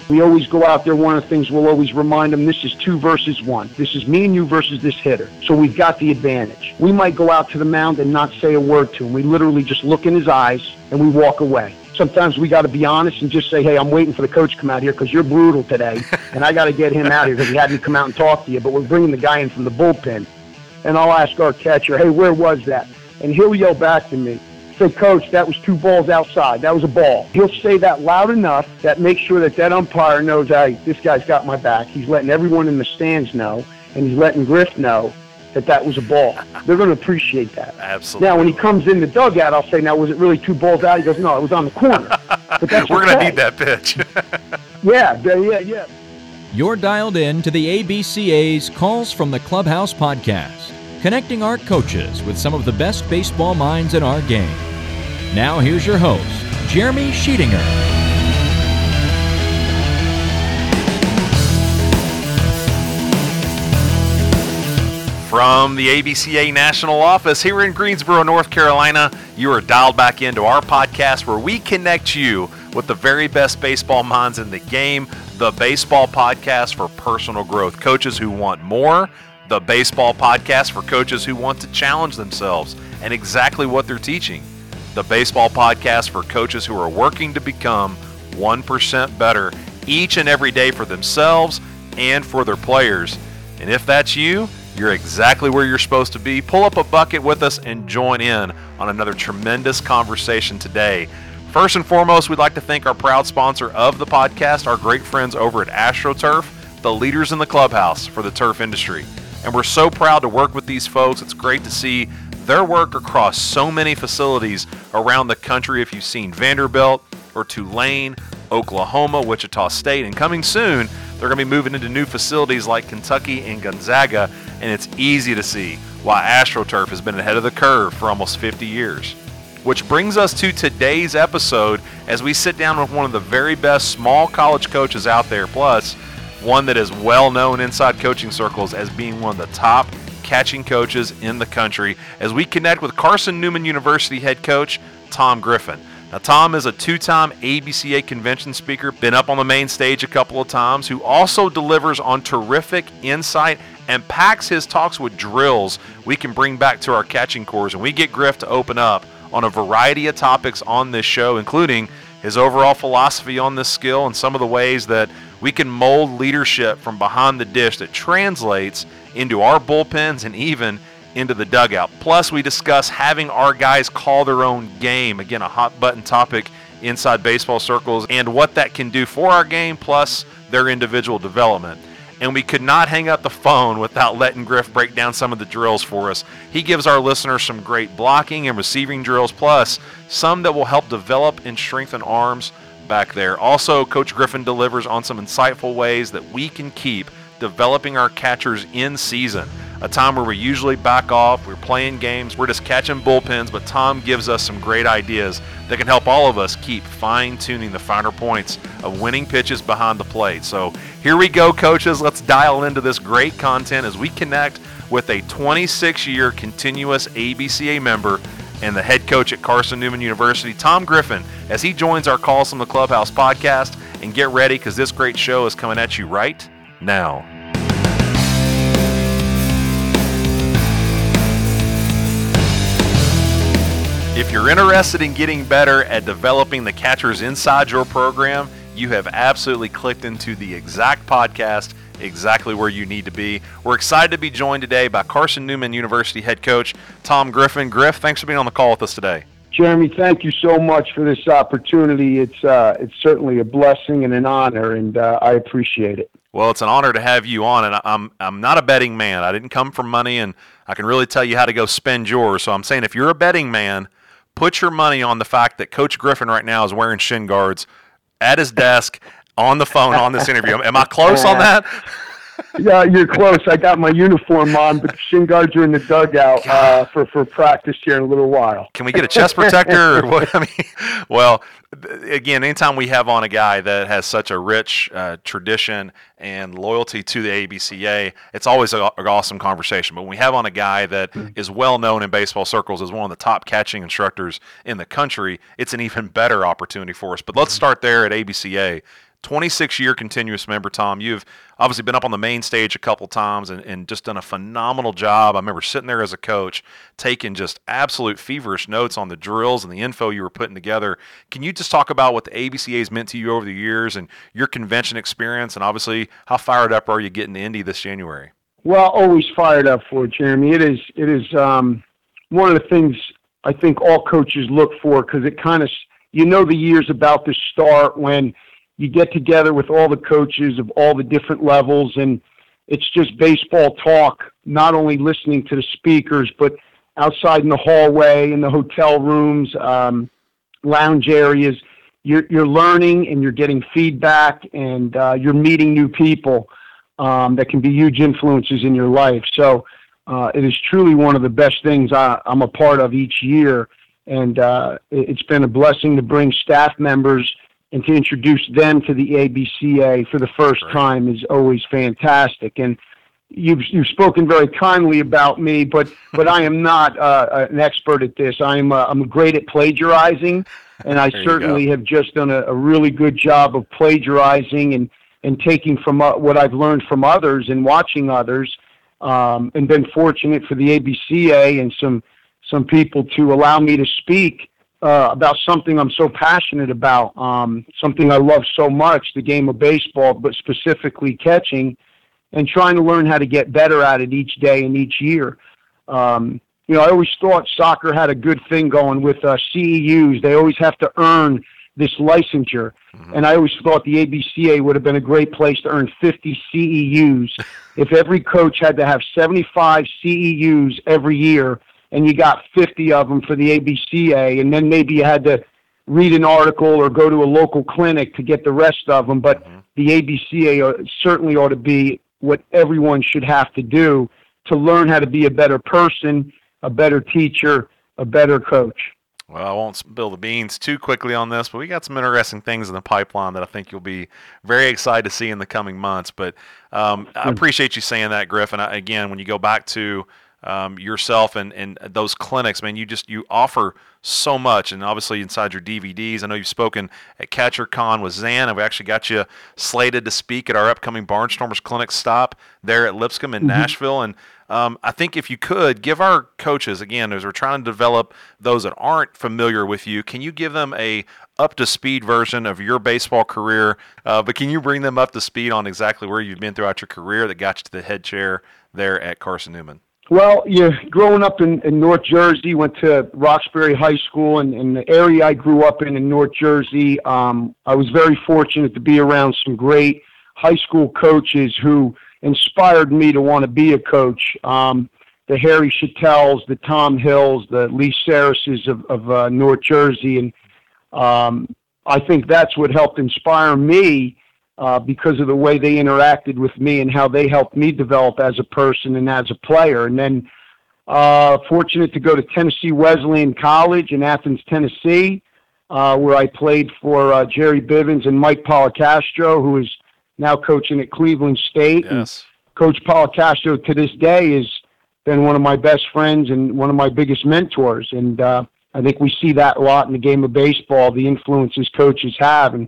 We always go out there. One of the things we'll always remind them, this is 2 versus 1. This is me and you versus this hitter. So we've got the advantage. We might go out to the mound and not say a word to him. We literally just look in his eyes and we walk away. Sometimes we got to be honest and just say, hey, I'm waiting for the coach to come out here because you're brutal today, and I got to get him out here because he hadn't come out and talk to you, but we're bringing the guy in from the bullpen. And I'll ask our catcher, hey, where was that? And he'll yell back to me, say, Coach, that was 2 balls outside. That was a ball. He'll say that loud enough that makes sure that umpire knows, hey, this guy's got my back. He's letting everyone in the stands know, and he's letting Griff know that was a ball. They're going to appreciate that. Absolutely. Now, when he comes in the dugout, I'll say, now, was it really 2 balls out? He goes, no, it was on the corner. But that's We're going to need that pitch. Yeah. You're dialed in to the ABCA's Calls from the Clubhouse podcast, connecting our coaches with some of the best baseball minds in our game. Now here's your host, Jeremy Sheetinger. From the ABCA National Office here in Greensboro, North Carolina, you are dialed back into our podcast where we connect you with the very best baseball minds in the game, the Baseball Podcast for personal growth. Coaches who want more, the Baseball Podcast for coaches who want to challenge themselves and exactly what they're teaching. The Baseball Podcast for coaches who are working to become 1% better each and every day for themselves and for their players. And if that's you, you're exactly where you're supposed to be. Pull up a bucket with us and join in on another tremendous conversation today. First and foremost, we'd like to thank our proud sponsor of the podcast, our great friends over at AstroTurf, the leaders in the clubhouse for the turf industry. And we're so proud to work with these folks. It's great to see their work across so many facilities around the country. If you've seen Vanderbilt or Tulane, Oklahoma, Wichita State, and coming soon, they're going to be moving into new facilities like Kentucky and Gonzaga, and it's easy to see why AstroTurf has been ahead of the curve for almost 50 years. Which brings us to today's episode as we sit down with one of the very best small college coaches out there, plus one that is well known inside coaching circles as being one of the top catching coaches in the country, as we connect with Carson Newman University head coach Tom Griffin. Now, Tom is a 2-time ABCA convention speaker, been up on the main stage a couple of times, who also delivers on terrific insight and packs his talks with drills we can bring back to our catching corps. And we get Griff to open up on a variety of topics on this show, including his overall philosophy on this skill and some of the ways that we can mold leadership from behind the dish that translates into our bullpens and even into the dugout. Plus, we discuss having our guys call their own game. Again, a hot button topic inside baseball circles, and what that can do for our game, plus their individual development. And we could not hang up the phone without letting Griff break down some of the drills for us. He gives our listeners some great blocking and receiving drills, plus some that will help develop and strengthen arms back there. Also, Coach Griffin delivers on some insightful ways that we can keep developing our catchers in season. A time where we usually back off, we're playing games, we're just catching bullpens, but Tom gives us some great ideas that can help all of us keep fine-tuning the finer points of winning pitches behind the plate. So here we go, coaches. Let's dial into this great content as we connect with a 26-year continuous ABCA member and the head coach at Carson Newman University, Tom Griffin, as he joins our Calls from the Clubhouse podcast. And get ready, because this great show is coming at you right now. If you're interested in getting better at developing the catchers inside your program, you have absolutely clicked into the exact podcast, exactly where you need to be. We're excited to be joined today by Carson Newman University head coach Tom Griffin. Griff, thanks for being on the call with us today. Jeremy, thank you so much for this opportunity. It's certainly a blessing and an honor, and I appreciate it. Well, it's an honor to have you on, and I'm not a betting man. I didn't come from money, and I can really tell you how to go spend yours. So I'm saying if you're a betting man, put your money on the fact that Coach Griffin right now is wearing shin guards at his desk on the phone on this interview. Am I close on that? Yeah, you're close. I got my uniform on, but the shin guards are in the dugout for practice here in a little while. Can we get a chest protector? Or what? I mean, well, again, anytime we have on a guy that has such a rich tradition and loyalty to the ABCA, it's always an awesome conversation. But when we have on a guy that is well known in baseball circles as one of the top catching instructors in the country, it's an even better opportunity for us. But let's start there at ABCA. 26-year continuous member, Tom. You've obviously been up on the main stage a couple times and just done a phenomenal job. I remember sitting there as a coach, taking just absolute feverish notes on the drills and the info you were putting together. Can you just talk about what the ABCA has meant to you over the years and your convention experience, and obviously how fired up are you getting to Indy this January? Well, always fired up for it, Jeremy. It is one of the things I think all coaches look for, because it kind of, the year's about to start when you get together with all the coaches of all the different levels, and it's just baseball talk, not only listening to the speakers, but outside in the hallway, in the hotel rooms, lounge areas. You're learning and you're getting feedback, and you're meeting new people that can be huge influences in your life. So it is truly one of the best things I'm a part of each year, and it's been a blessing to bring staff members and to introduce them to the ABCA for the first time is always fantastic. And you've spoken very kindly about me, but I am not an expert at this. I'm great at plagiarizing, and I certainly have just done a really good job of plagiarizing and taking from what I've learned from others and watching others, and been fortunate for the ABCA and some people to allow me to speak about something I'm so passionate about, something I love so much, the game of baseball, but specifically catching, and trying to learn how to get better at it each day and each year. I always thought soccer had a good thing going with CEUs. They always have to earn this licensure. And I always thought the ABCA would have been a great place to earn 50 CEUs if every coach had to have 75 CEUs every year, and you got 50 of them for the ABCA, and then maybe you had to read an article or go to a local clinic to get the rest of them. But the ABCA certainly ought to be what everyone should have to do to learn how to be a better person, a better teacher, a better coach. Well, I won't spill the beans too quickly on this, but we got some interesting things in the pipeline that I think you'll be very excited to see in the coming months. But I appreciate you saying that, Griff. And again, when you go back to yourself and those clinics, man, you offer so much, and obviously inside your DVDs. I know you've spoken at CatcherCon with Zan, and we actually got you slated to speak at our upcoming Barnstormers Clinic stop there at Lipscomb in Nashville. And I think if you could give our coaches, again, as we're trying to develop those that aren't familiar with you, can you give them a up-to-speed version of your baseball career, but can you bring them up to speed on exactly where you've been throughout your career that got you to the head chair there at Carson Newman? Well, growing up in North Jersey, went to Roxbury High School, and in the area I grew up in North Jersey, I was very fortunate to be around some great high school coaches who inspired me to want to be a coach. The Harry Chattels, the Tom Hills, the Lee Sarases of North Jersey, and I think that's what helped inspire me, because of the way they interacted with me and how they helped me develop as a person and as a player. And then fortunate to go to Tennessee Wesleyan College in Athens, Tennessee, where I played for Jerry Bivens and Mike Policastro, who is now coaching at Cleveland State. Yes. And Coach Policastro to this day has been one of my best friends and one of my biggest mentors. And I think we see that a lot in the game of baseball, the influences coaches have. And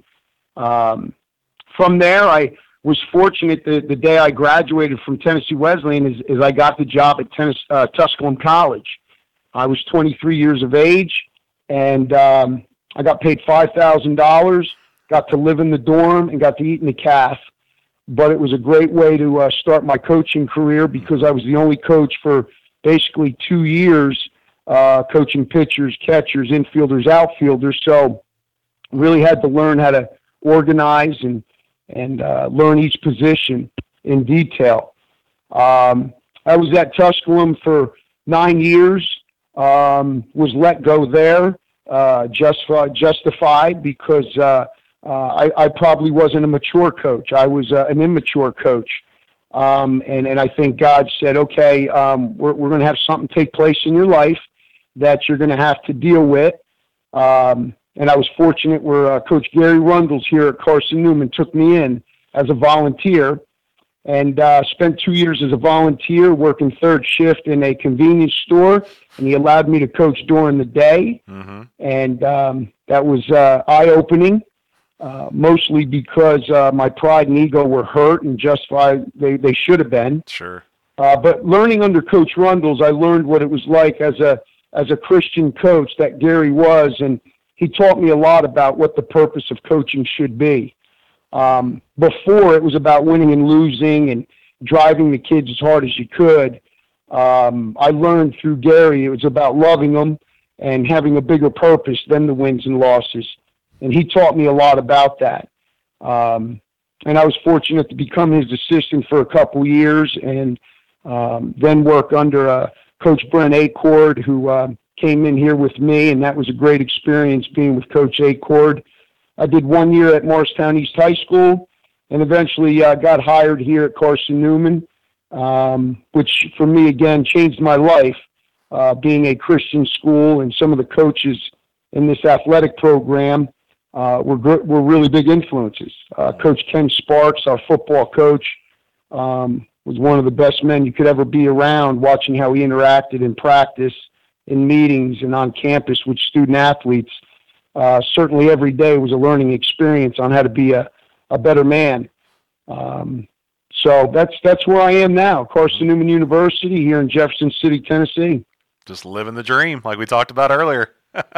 from there, I was fortunate the day I graduated from Tennessee Wesleyan is I got the job at Tusculum College. I was 23 years of age, and I got paid $5,000, got to live in the dorm, and got to eat in the calf. But it was a great way to start my coaching career, because I was the only coach for basically 2 years, coaching pitchers, catchers, infielders, outfielders. So really had to learn how to organize and learn each position in detail. I was at Tusculum for 9 years, was let go there, justified, because I probably wasn't a mature coach. I was an immature coach. And I think God said, okay, we're going to have something take place in your life that you're going to have to deal with. And I was fortunate where Coach Gary Rundles here at Carson Newman took me in as a volunteer, and spent 2 years as a volunteer working third shift in a convenience store, and he allowed me to coach during the day. And that was eye-opening. mostly because my pride and ego were hurt and justified. They should have been. Sure. But learning under Coach Rundles, I learned what it was like as a Christian coach that Gary was, and he taught me a lot about what the purpose of coaching should be. Before, it was about winning and losing and driving the kids as hard as you could. I learned through Gary it was about loving them and having a bigger purpose than the wins and losses. And he taught me a lot about that. And I was fortunate to become his assistant for a couple years and then work under Coach Brent Acord, who came in here with me, and that was a great experience being with Coach Acord. I did 1 year at Morristown East High School and eventually got hired here at Carson Newman, which for me, again, changed my life, being a Christian school, and some of the coaches in this athletic program were really big influences. Coach Ken Sparks, our football coach, was one of the best men you could ever be around, watching how he interacted in practice, in meetings, and on campus with student athletes. Certainly every day was a learning experience on how to be a better man. So that's where I am now, Carson Newman University here in Jefferson City, Tennessee. Just living the dream, like we talked about earlier.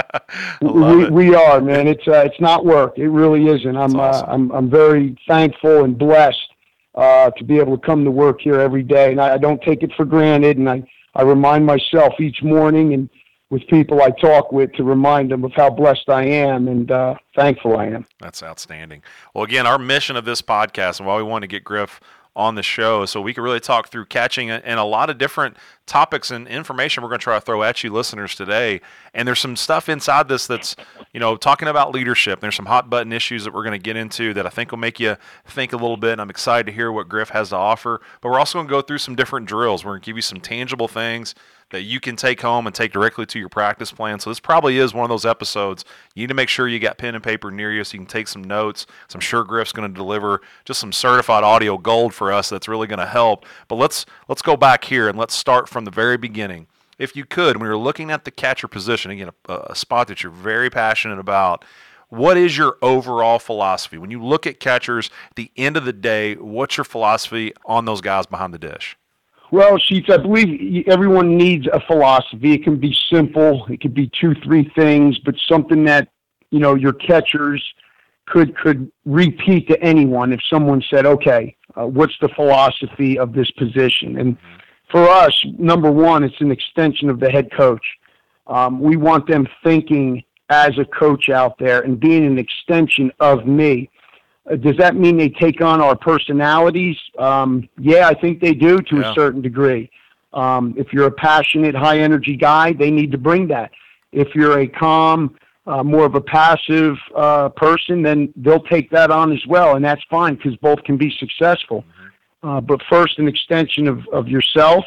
We are, man. It's not work. It really isn't. Awesome. I'm very thankful and blessed to be able to come to work here every day, and I don't take it for granted. And I remind myself each morning and with people I talk with to remind them of how blessed I am and thankful I am. That's outstanding. Well, again, our mission of this podcast and why we want to get Griff on the show so we can really talk through catching and a lot of different topics and information we're going to try to throw at you listeners today. And there's some stuff inside this that's, talking about leadership. There's some hot button issues that we're going to get into that I think will make you think a little bit. And I'm excited to hear what Griff has to offer. But we're also going to go through some different drills. We're going to give you some tangible things that you can take home and take directly to your practice plan. So this probably is one of those episodes. You need to make sure you got pen and paper near you so you can take some notes. So I'm sure Griff's going to deliver just some certified audio gold for us that's really going to help. But let's go back here and let's start from the very beginning. If you could, when you're looking at the catcher position, again, a spot that you're very passionate about, what is your overall philosophy? When you look at catchers, at the end of the day, what's your philosophy on those guys behind the dish? Well, Sheets, I believe everyone needs a philosophy. It can be simple. It could be 2-3 things, but something that, your catchers could repeat to anyone if someone said, okay, what's the philosophy of this position? And for us, number one, it's an extension of the head coach. We want them thinking as a coach out there and being an extension of me. Does that mean they take on our personalities? Yeah, I think they do to a certain degree. If you're a passionate, high-energy guy, they need to bring that. If you're a calm, more of a passive person, then they'll take that on as well, and that's fine because both can be successful. But first, an extension of yourself.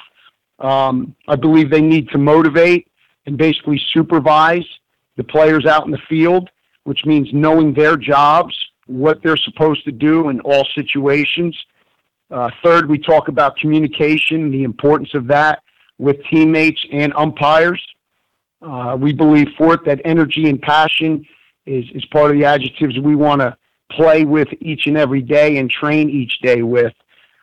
I believe they need to motivate and basically supervise the players out in the field, which means knowing their jobs, what they're supposed to do in all situations. Third, we talk about communication, the importance of that with teammates and umpires. We believe, fourth, that energy and passion is part of the adjectives we want to play with each and every day and train each day with.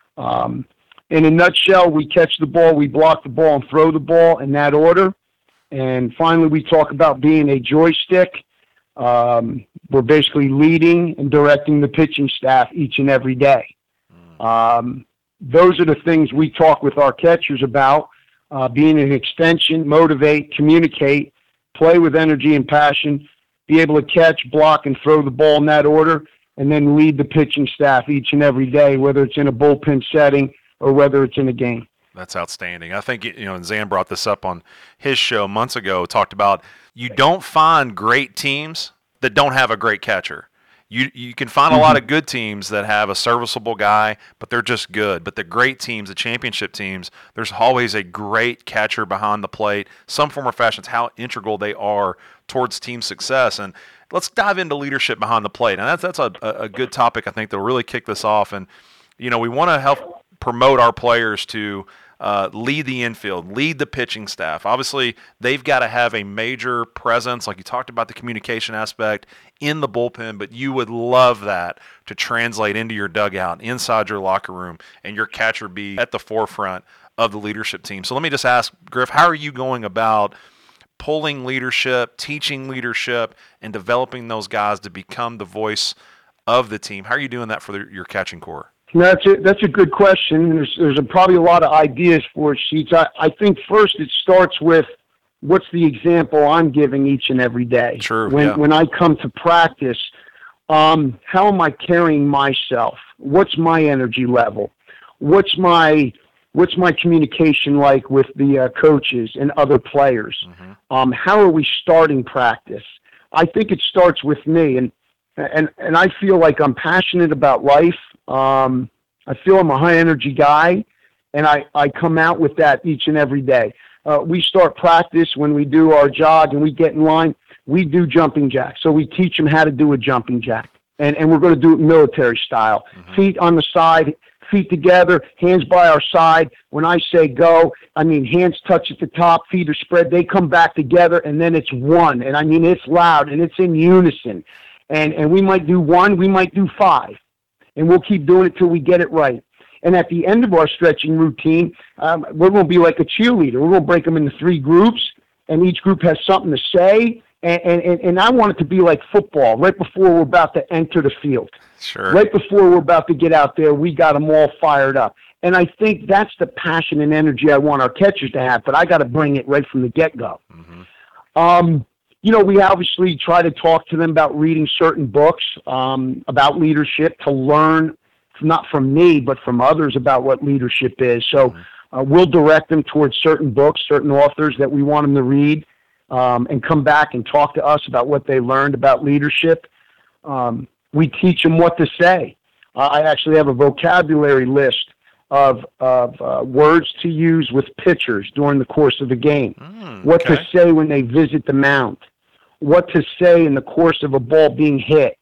In a nutshell, we catch the ball, we block the ball, and throw the ball in that order. And finally, we talk about being a joystick. We're basically leading and directing the pitching staff each and every day. Those are the things we talk with our catchers about, being an extension, motivate, communicate, play with energy and passion, be able to catch, block, and throw the ball in that order, and then lead the pitching staff each and every day, whether it's in a bullpen setting or whether it's in a game. That's outstanding. I think, and Zan brought this up on his show months ago, talked about you don't find great teams that don't have a great catcher. You can find a lot of good teams that have a serviceable guy, but they're just good. But the great teams, the championship teams, there's always a great catcher behind the plate. Some form or fashion, it's how integral they are towards team success. And let's dive into leadership behind the plate. And that's a good topic, I think, that'll really kick this off. And, we want to help promote our players to lead the infield, lead the pitching staff. Obviously, they've got to have a major presence, like you talked about the communication aspect in the bullpen, but you would love that to translate into your dugout, inside your locker room, and your catcher be at the forefront of the leadership team. So let me just ask, Griff, how are you going about pulling leadership, teaching leadership, and developing those guys to become the voice of the team? How are you doing that for your catching core? That's a good question. There's probably a lot of ideas for it, Sheets. I think first it starts with what's the example I'm giving each and every day. Sure. When I come to practice, how am I carrying myself? What's my energy level? What's my communication like with the coaches and other players? Mm-hmm. How are we starting practice? I think it starts with me, and I feel like I'm passionate about life. I feel I'm a high energy guy, and I come out with that each and every day. We start practice when we do our jog and we get in line. We do jumping jacks, so we teach them how to do a jumping jack, and we're going to do it military style. Mm-hmm. Feet on the side, feet together, hands by our side. When I say go, I mean hands touch at the top, feet are spread. They come back together, and then it's one. And I mean it's loud, and it's in unison. And we might do one, we might do five. And we'll keep doing it till we get it right. And at the end of our stretching routine, we're going to be like a cheerleader. We're going to break them into 3 groups, and each group has something to say. And I want it to be like football. Right before we're about to enter the field, sure. Right before we're about to get out there, we got them all fired up. And I think that's the passion and energy I want our catchers to have, but I got to bring it right from the get-go. Mm-hmm. We obviously try to talk to them about reading certain books about leadership to learn, not from me, but from others about what leadership is. So we'll direct them towards certain books, certain authors that we want them to read, and come back and talk to us about what they learned about leadership. We teach them what to say. I actually have a vocabulary list of words to use with pitchers during the course of the game. What to say when they visit the mound. What to say in the course of a ball being hit.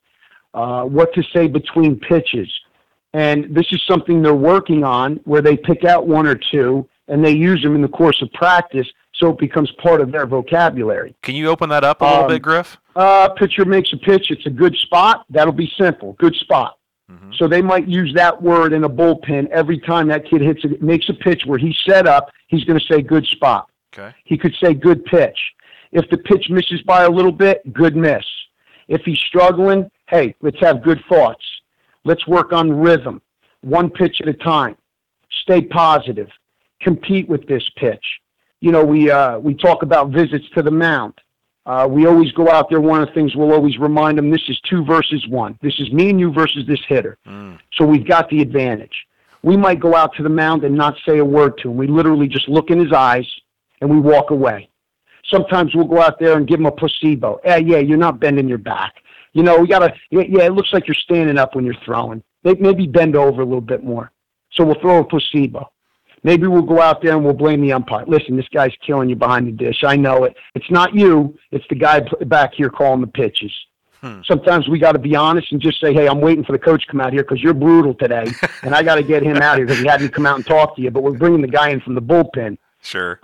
What to say between pitches. And this is something they're working on where they pick out 1 or 2 and they use them in the course of practice so it becomes part of their vocabulary. Can you open that up a little bit, Griff? Pitcher makes a pitch. It's a good spot. That'll be simple. Good spot. Mm-hmm. So they might use that word in a bullpen every time that kid makes a pitch where he's set up, he's going to say good spot. Okay. He could say good pitch. If the pitch misses by a little bit, good miss. If he's struggling, hey, let's have good thoughts. Let's work on rhythm, 1 pitch at a time. Stay positive. Compete with this pitch. We talk about visits to the mound. We always go out there. One of the things we'll always remind them, this is 2 versus 1. This is me and you versus this hitter. So we've got the advantage. We might go out to the mound and not say a word to him. We literally just look in his eyes and we walk away. Sometimes we'll go out there and give him a placebo. Yeah, you're not bending your back. We got to, it looks like you're standing up when you're throwing. Maybe bend over a little bit more. So we'll throw a placebo. Maybe we'll go out there and we'll blame the umpire. Listen, this guy's killing you behind the dish. I know it. It's not you. It's the guy back here calling the pitches. Sometimes we got to be honest and just say, hey, I'm waiting for the coach to come out here because you're brutal today, and I got to get him out here because he had me come out and talk to you, but we're bringing the guy in from the bullpen. Sure.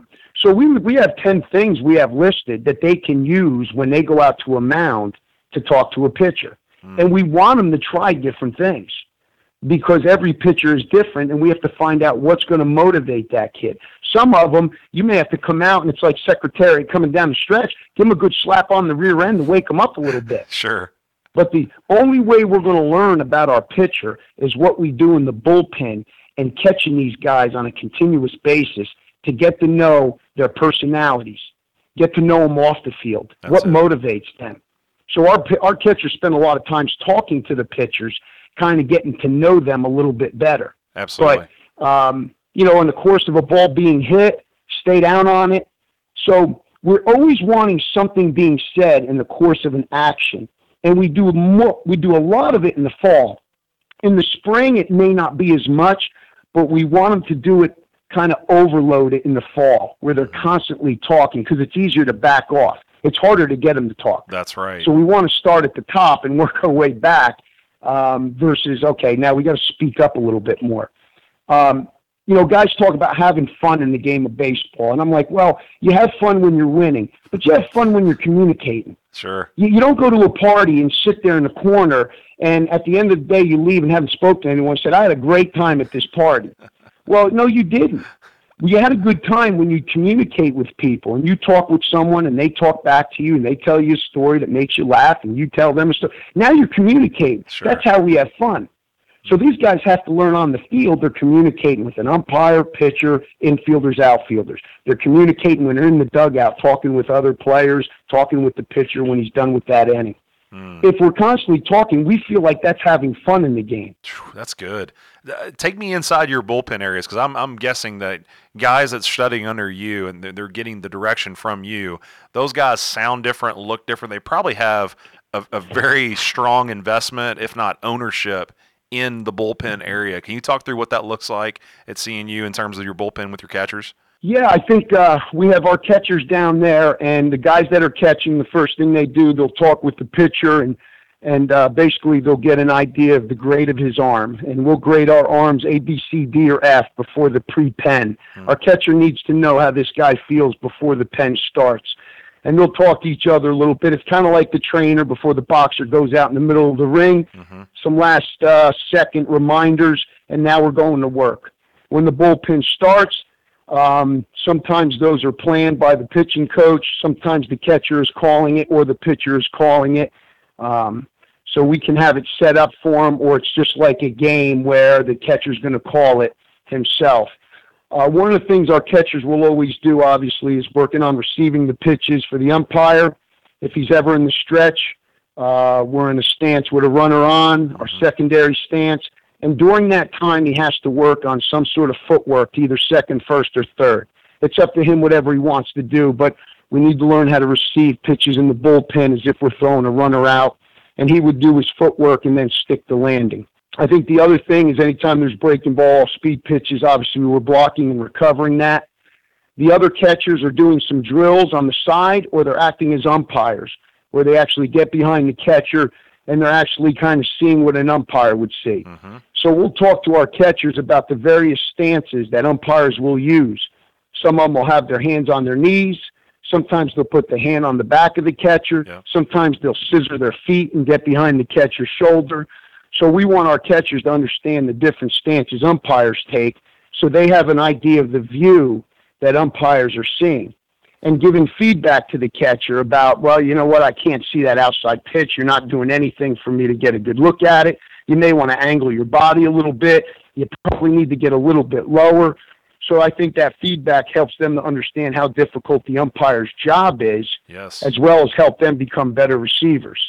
So we have 10 things we have listed that they can use when they go out to a mound to talk to a pitcher. And we want them to try different things because every pitcher is different, and we have to find out what's going to motivate that kid. Some of them, you may have to come out, and it's like Secretariat coming down the stretch. Give them a good slap on the rear end to wake them up a little bit. Sure. But the only way we're going to learn about our pitcher is what we do in the bullpen and catching these guys on a continuous basis to get to know their personalities, get to know them off the field, what motivates them. So our catchers spend a lot of times talking to the pitchers, kind of getting to know them a little bit better. Absolutely. But, in the course of a ball being hit, stay down on it. So we're always wanting something being said in the course of an action. And we do a lot of it in the fall. In the spring, it may not be as much, but we want them to do it, kind of overload it in the fall where they're constantly talking because it's easier to back off. It's harder to get them to talk. That's right. So we want to start at the top and work our way back versus, okay, now we got to speak up a little bit more. Guys talk about having fun in the game of baseball. And I'm like, well, you have fun when you're winning, but you have fun when you're communicating. Sure. You don't go to a party and sit there in the corner, and at the end of the day, you leave and haven't spoken to anyone and said, I had a great time at this party. Well, no, you didn't. You had a good time when you communicate with people and you talk with someone and they talk back to you and they tell you a story that makes you laugh and you tell them a story. Now you're communicating. Sure. That's how we have fun. So these guys have to learn on the field. They're communicating with an umpire, pitcher, infielders, outfielders. They're communicating when they're in the dugout, talking with other players, talking with the pitcher when he's done with that inning. If we're constantly talking, we feel like that's having fun in the game. That's good. Take me inside your bullpen areas, because I'm guessing that guys that's studying under you and they're getting the direction from you, those guys sound different, look different. They probably have a very strong investment, if not ownership, in the bullpen area. Can you talk through what that looks like at CNU in terms of your bullpen with your catchers? Yeah, I think we have our catchers down there, and the guys that are catching, the first thing they do, they'll talk with the pitcher, and basically they'll get an idea of the grade of his arm. And we'll grade our arms A, B, C, D, or F before the pre-pen. Our catcher needs to know how this guy feels before the pen starts. And they'll talk to each other a little bit. It's kind of like the trainer before the boxer goes out in the middle of the ring. Some last second reminders, and now we're going to work. When the bullpen starts, sometimes those are planned by the pitching coach. Sometimes the catcher is calling it or the pitcher is calling it. So we can have it set up for him, or it's just like a game where the catcher's going to call it himself. One of the things our catchers will always do, obviously, is working on receiving the pitches for the umpire. If he's ever in the stretch, we're in a stance with a runner on, our secondary stance. And during that time, he has to work on some sort of footwork, either second, first, or third. It's up to him whatever he wants to do, but we need to learn how to receive pitches in the bullpen as if we're throwing a runner out. And he would do his footwork and then stick the landing. I think the other thing is anytime there's breaking ball, speed pitches, obviously we're blocking and recovering that. The other catchers are doing some drills on the side, or they're acting as umpires, where they actually get behind the catcher and they're actually kind of seeing what an umpire would see. So we'll talk to our catchers about the various stances that umpires will use. Some of them will have their hands on their knees. Sometimes they'll put the hand on the back of the catcher. Yeah. Sometimes they'll scissor their feet and get behind the catcher's shoulder. So we want our catchers to understand the different stances umpires take, so they have an idea of the view that umpires are seeing. And giving feedback to the catcher about, well, you know what, I can't see that outside pitch. You're not doing anything for me to get a good look at it. You may want to angle your body a little bit. You probably need to get a little bit lower. So I think that feedback helps them to understand how difficult the umpire's job is, Yes. as well as help them become better receivers.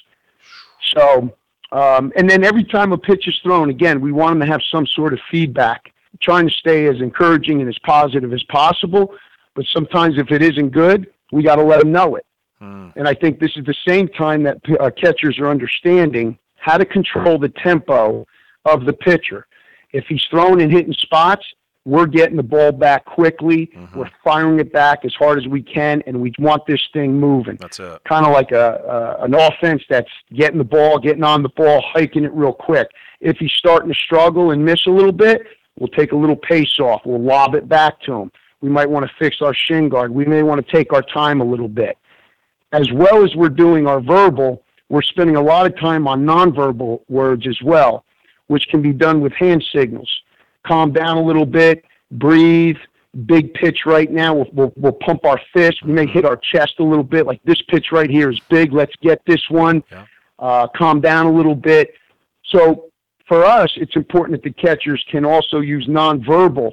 So, and then every time a pitch is thrown, again, we want them to have some sort of feedback, trying to stay as encouraging and as positive as possible. But sometimes if it isn't good, we got to let them know it. And I think this is the same time that catchers are understanding how to control the tempo of the pitcher. If he's throwing and hitting spots, we're getting the ball back quickly. We're firing it back as hard as we can, and we want this thing moving. That's it. Kind of like an offense that's getting the ball, getting on the ball, hiking it real quick. If he's starting to struggle and miss a little bit, we'll take a little pace off. We'll lob it back to him. We might want to fix our shin guard. We may want to take our time a little bit. As well as we're doing our verbal, we're spending a lot of time on nonverbal words as well, which can be done with hand signals. Calm down a little bit, breathe, big pitch right now. We'll pump our fist. We may hit our chest a little bit, like this pitch right here is big. Let's get this one. Yeah. Calm down a little bit. So for us, it's important that the catchers can also use nonverbal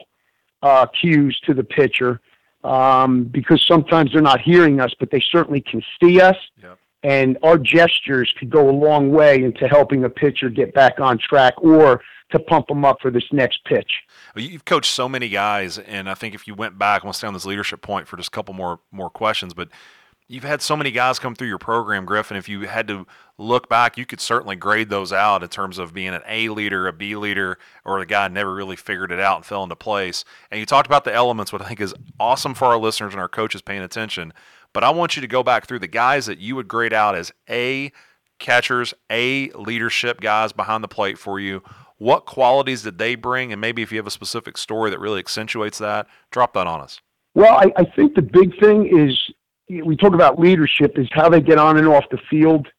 cues to the pitcher, because sometimes they're not hearing us, but they certainly can see us. Yep. And our gestures could go a long way into helping a pitcher get back on track or to pump them up for this next pitch. Well, you've coached so many guys, and I think if you went back, we'll stay on this leadership point for just a couple more questions, but you've had so many guys come through your program, Griff, and if you had to look back, you could certainly grade those out in terms of being an A leader, a B leader, or a guy who never really figured it out and fell into place. And you talked about the elements, what I think is awesome for our listeners and our coaches paying attention. But I want you to go back through the guys that you would grade out as A catchers, A leadership guys behind the plate for you. What qualities did they bring? And maybe if you have a specific story that really accentuates that, drop that on us. Well, I think the big thing is, we talk about leadership, is how they get on and off the field.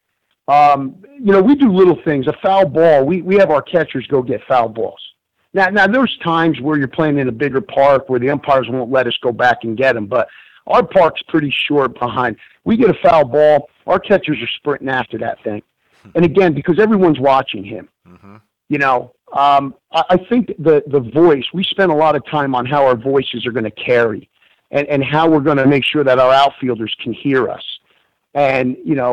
We do little things. A foul ball, we have our catchers go get foul balls. Now there's times where you're playing in a bigger park where the umpires won't let us go back and get them, but our park's pretty short behind. We get a foul ball, our catchers are sprinting after that thing. And again, because everyone's watching him. Mm-hmm. I think the voice, we spend a lot of time on how our voices are going to carry and how we're going to make sure that our outfielders can hear us. And,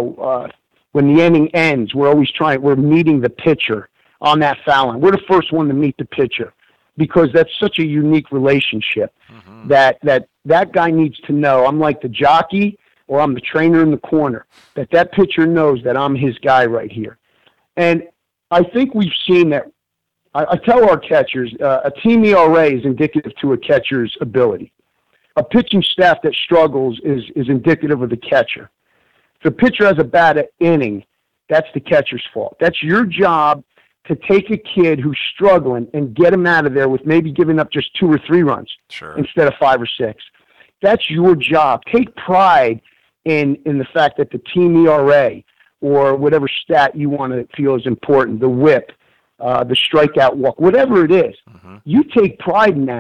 when the inning ends, we're meeting the pitcher on that foul line. We're the first one to meet the pitcher because that's such a unique relationship. Mm-hmm. that guy needs to know I'm like the jockey or I'm the trainer in the corner, that pitcher knows that I'm his guy right here. And I think we've seen that. I tell our catchers, a team ERA is indicative to a catcher's ability. A pitching staff that struggles is indicative of the catcher. If a pitcher has a bad inning, that's the catcher's fault. That's your job to take a kid who's struggling and get him out of there with maybe giving up just 2 or 3 runs instead of 5 or 6. That's your job. Take pride in the fact that the team ERA or whatever stat you want to feel is important, the whip, the strikeout walk, whatever it is, you take pride in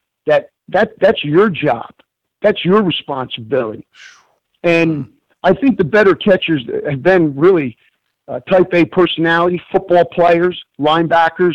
that's your job. That's your responsibility. And I think the better catchers have been really type A personality, football players, linebackers,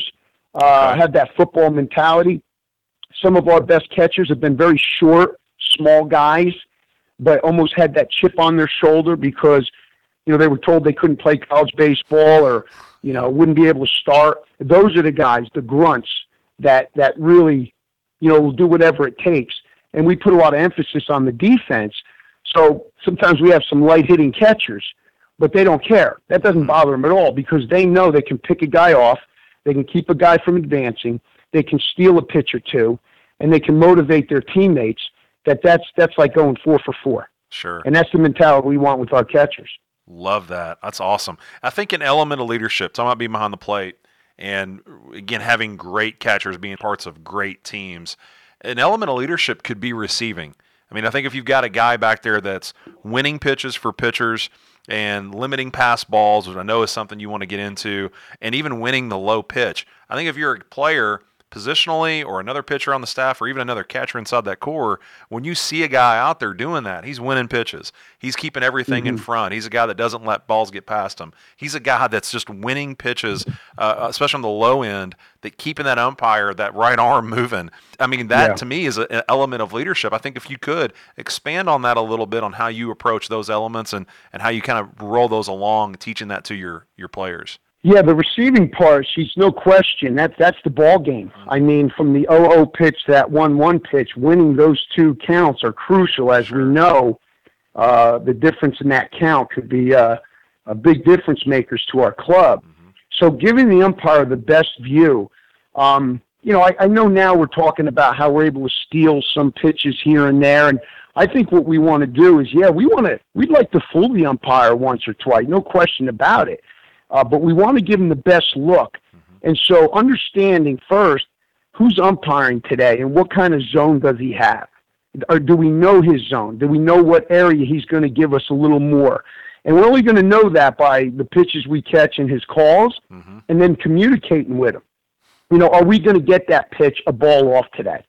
have that football mentality. Some of our best catchers have been very short, small guys, but almost had that chip on their shoulder because, they were told they couldn't play college baseball or, wouldn't be able to start. Those are the guys, the grunts, that really, will do whatever it takes. And we put a lot of emphasis on the defense. So sometimes we have some light-hitting catchers, but they don't care. That doesn't bother them at all because they know they can pick a guy off, they can keep a guy from advancing, they can steal a pitch or two, and they can motivate their teammates. That's like going 4 for 4. Sure. And that's the mentality we want with our catchers. Love that. That's awesome. I think an element of leadership, talking about being behind the plate, and again, having great catchers being parts of great teams, an element of leadership could be receiving. I mean, I think if you've got a guy back there that's winning pitches for pitchers and limiting pass balls, which I know is something you want to get into, and even winning the low pitch, I think if you're a player positionally or another pitcher on the staff or even another catcher inside that core, when you see a guy out there doing that, he's winning pitches. He's keeping everything in front. He's a guy that doesn't let balls get past him. He's a guy that's just winning pitches, especially on the low end, that keeping that umpire, that right arm moving. I mean, that to me is an element of leadership. I think if you could expand on that a little bit on how you approach those elements and how you kind of roll those along, teaching that to your players. Yeah, the receiving part, she's no question. That's the ball game. I mean, from the 0-0 pitch to that 1-1 pitch, winning those 2 counts are crucial. As we know, the difference in that count could be a big difference makers to our club. So giving the umpire the best view, I know now we're talking about how we're able to steal some pitches here and there, and I think what we want to do is, we'd like to fool the umpire once or twice, no question about it. But we want to give him the best look. And so understanding first who's umpiring today and what kind of zone does he have? Or do we know his zone? Do we know what area he's going to give us a little more? And we're only going to know that by the pitches we catch and his calls and then communicating with him. Are we going to get that pitch a ball off today?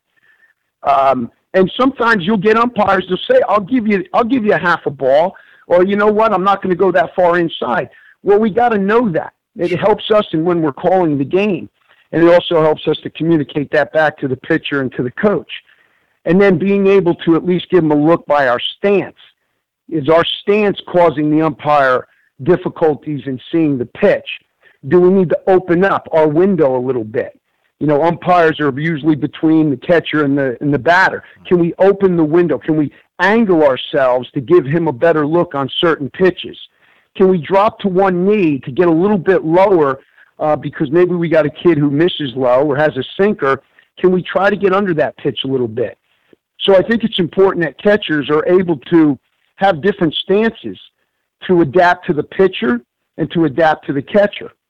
And sometimes you'll get umpires to say, I'll give you a half a ball, or you know what, I'm not going to go that far inside. Well, we got to know that. It helps us in when we're calling the game. And it also helps us to communicate that back to the pitcher and to the coach. And then being able to at least give them a look by our stance. Is our stance causing the umpire difficulties in seeing the pitch? Do we need to open up our window a little bit? Umpires are usually between the catcher and the batter. Can we open the window? Can we angle ourselves to give him a better look on certain pitches? Can we drop to one knee to get a little bit lower because maybe we got a kid who misses low or has a sinker? Can we try to get under that pitch a little bit? So I think it's important that catchers are able to have different stances to adapt to the pitcher and to adapt to the catcher.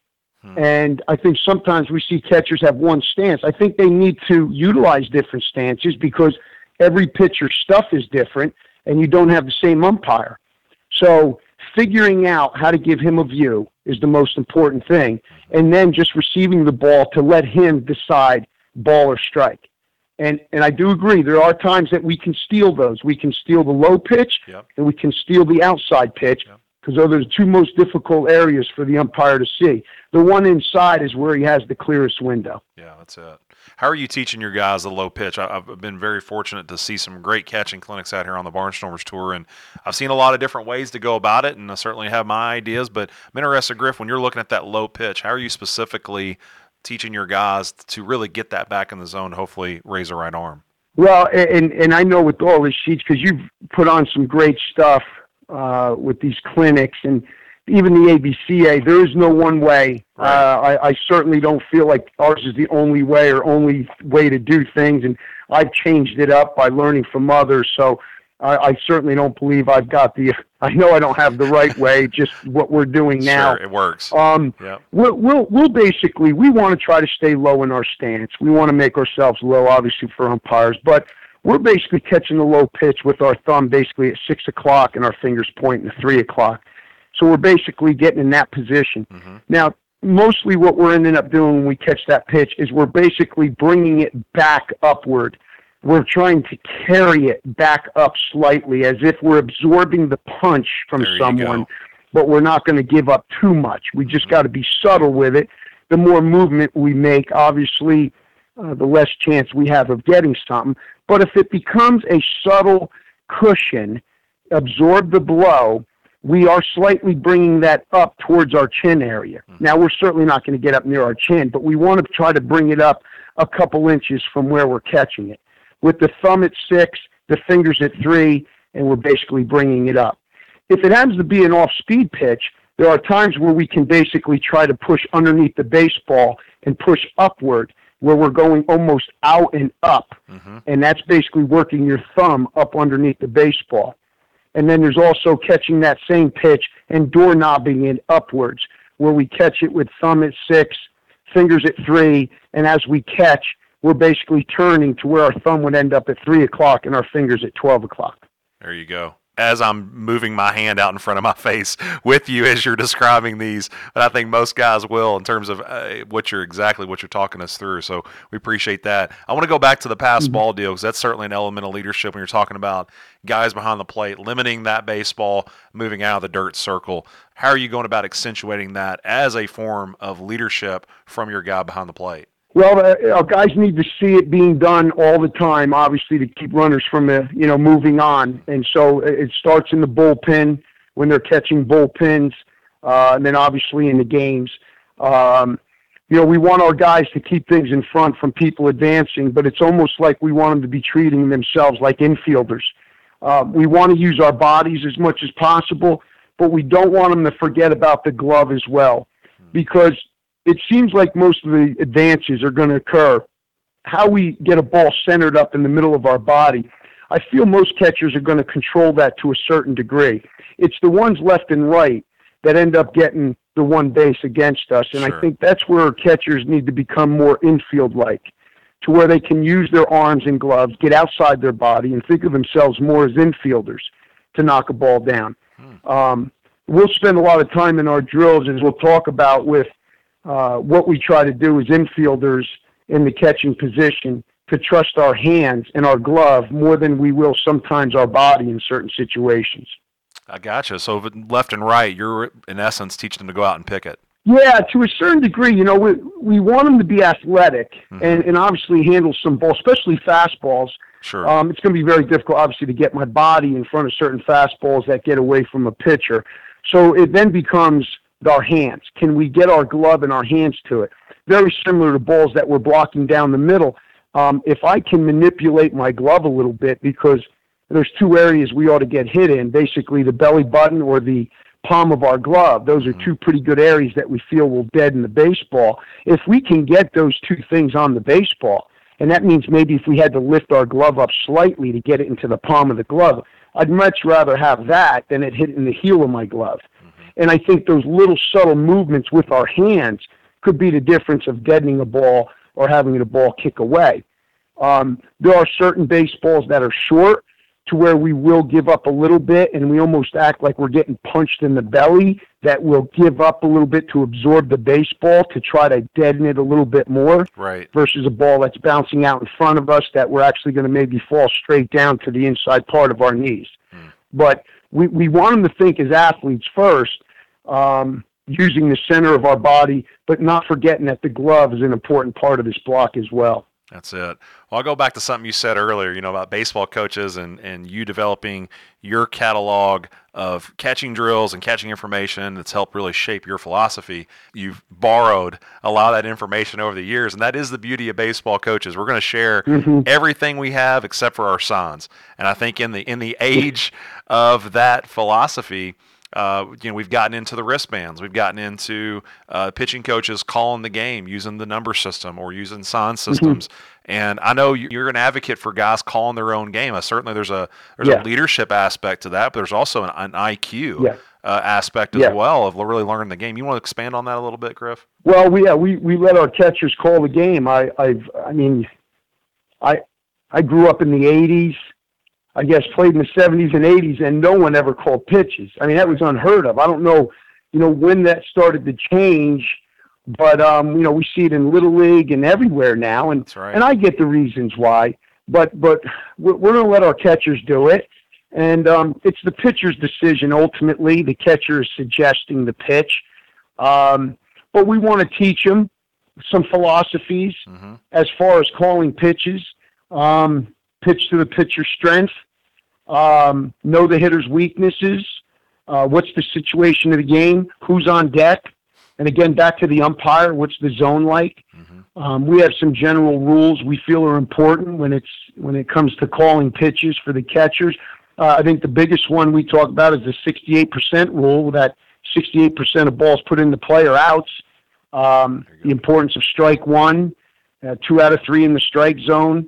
And I think sometimes we see catchers have one stance. I think they need to utilize different stances because every pitcher's stuff is different and you don't have the same umpire. So figuring out how to give him a view is the most important thing. And then just receiving the ball to let him decide ball or strike. And I do agree, there are times that we can steal those. We can steal the low pitch, and we can steal the outside pitch, because those are the two most difficult areas for the umpire to see. The one inside is where he has the clearest window. Yeah, that's it. How are you teaching your guys the low pitch? I've been very fortunate to see some great catching clinics out here on the Barnstormers Tour, and I've seen a lot of different ways to go about it, and I certainly have my ideas, but I'm interested, Griff, when you're looking at that low pitch, how are you specifically teaching your guys to really get that back in the zone to hopefully raise the right arm? Well, and I know with all the sheets, because you've put on some great stuff with these clinics, and even the ABCA, there is no one way. Right. I certainly don't feel like ours is the only way or only way to do things, and I've changed it up by learning from others, so I certainly don't believe I've got I know I don't have the right way, just what we're doing now. Sure, it works. We'll basically, we want to try to stay low in our stance. We want to make ourselves low, obviously, for umpires, but we're basically catching the low pitch with our thumb basically at 6 o'clock and our fingers pointing to 3 o'clock. So we're basically getting in that position. Now, mostly what we're ending up doing when we catch that pitch is we're basically bringing it back upward. We're trying to carry it back up slightly as if we're absorbing the punch from someone, but we're not going to give up too much. We just got to be subtle with it. The more movement we make, obviously, the less chance we have of getting something. But if it becomes a subtle cushion, absorb the blow, we are slightly bringing that up towards our chin area. Now, we're certainly not going to get up near our chin, but we want to try to bring it up a couple inches from where we're catching it. With the thumb at 6, the fingers at 3, and we're basically bringing it up. If it happens to be an off-speed pitch, there are times where we can basically try to push underneath the baseball and push upward, where we're going almost out and up, and that's basically working your thumb up underneath the baseball. And then there's also catching that same pitch and doorknobbing it upwards, where we catch it with thumb at 6, fingers at 3, and as we catch, we're basically turning to where our thumb would end up at 3 o'clock and our fingers at 12 o'clock. There you go. As I'm moving my hand out in front of my face with you as you're describing these, but I think most guys will in terms of what you're talking us through. So we appreciate that. I want to go back to the pass ball deal, because that's certainly an element of leadership when you're talking about guys behind the plate, limiting that baseball, moving out of the dirt circle. How are you going about accentuating that as a form of leadership from your guy behind the plate? Well, our guys need to see it being done all the time, obviously, to keep runners from, moving on. And so it starts in the bullpen when they're catching bullpens, and then obviously in the games. We want our guys to keep things in front from people advancing, but it's almost like we want them to be treating themselves like infielders. We want to use our bodies as much as possible, but we don't want them to forget about the glove as well, because it seems like most of the advances are going to occur. How we get a ball centered up in the middle of our body, I feel most catchers are going to control that to a certain degree. It's the ones left and right that end up getting the one base against us, and I think that's where catchers need to become more infield-like, to where they can use their arms and gloves, get outside their body, and think of themselves more as infielders to knock a ball down. We'll spend a lot of time in our drills, as we'll talk about, with what we try to do as infielders in the catching position, to trust our hands and our glove more than we will sometimes our body in certain situations. I gotcha. So left and right, you're in essence teaching them to go out and pick it. Yeah, to a certain degree. We want them to be athletic and obviously handle some balls, especially fastballs. Sure. It's going to be very difficult, obviously, to get my body in front of certain fastballs that get away from a pitcher. So it then becomes our hands. Can we get our glove and our hands to it? Very similar to balls that we're blocking down the middle. If I can manipulate my glove a little bit, because there's two areas we ought to get hit in, basically the belly button or the palm of our glove. Those are two pretty good areas that we feel will deaden the baseball. If we can get those two things on the baseball, and that means maybe if we had to lift our glove up slightly to get it into the palm of the glove, I'd much rather have that than it hit in the heel of my glove. And I think those little subtle movements with our hands could be the difference of deadening a ball or having the ball kick away. There are certain baseballs that are short to where we will give up a little bit, and we almost act like we're getting punched in the belly, that we'll give up a little bit to absorb the baseball to try to deaden it a little bit more, right, versus a ball that's bouncing out in front of us that we're actually going to maybe fall straight down to the inside part of our knees. But we want them to think as athletes first, using the center of our body, but not forgetting that the glove is an important part of this block as well. That's it. Well, I'll go back to something you said earlier, about baseball coaches and you developing your catalog of catching drills and catching information that's helped really shape your philosophy. You've borrowed a lot of that information over the years, and that is the beauty of baseball coaches. We're going to share everything we have except for our signs. And I think in the age of that philosophy, we've gotten into the wristbands. We've gotten into pitching coaches calling the game using the number system or using sign systems. And I know you're an advocate for guys calling their own game. Certainly, there's a leadership aspect to that, but there's also an IQ aspect as well of really learning the game. You want to expand on that a little bit, Griff? Well, we let our catchers call the game. I grew up in the '80s. I guess played in the 70s and 80s, and no one ever called pitches. I mean, that was unheard of. I don't know, when that started to change, but we see it in Little League and everywhere now, and That's right. And I get the reasons why, but we're going to let our catchers do it, and it's the pitcher's decision ultimately. The catcher is suggesting the pitch, but we want to teach them some philosophies as far as calling pitches. Pitch to the pitcher's strength, know the hitter's weaknesses, what's the situation of the game, who's on deck, and again, back to the umpire, what's the zone like. We have some general rules we feel are important when it comes to calling pitches for the catchers. I think the biggest one we talk about is the 68% rule, that 68% of balls put into play are outs. The importance of strike one, 2 out of 3 in the strike zone.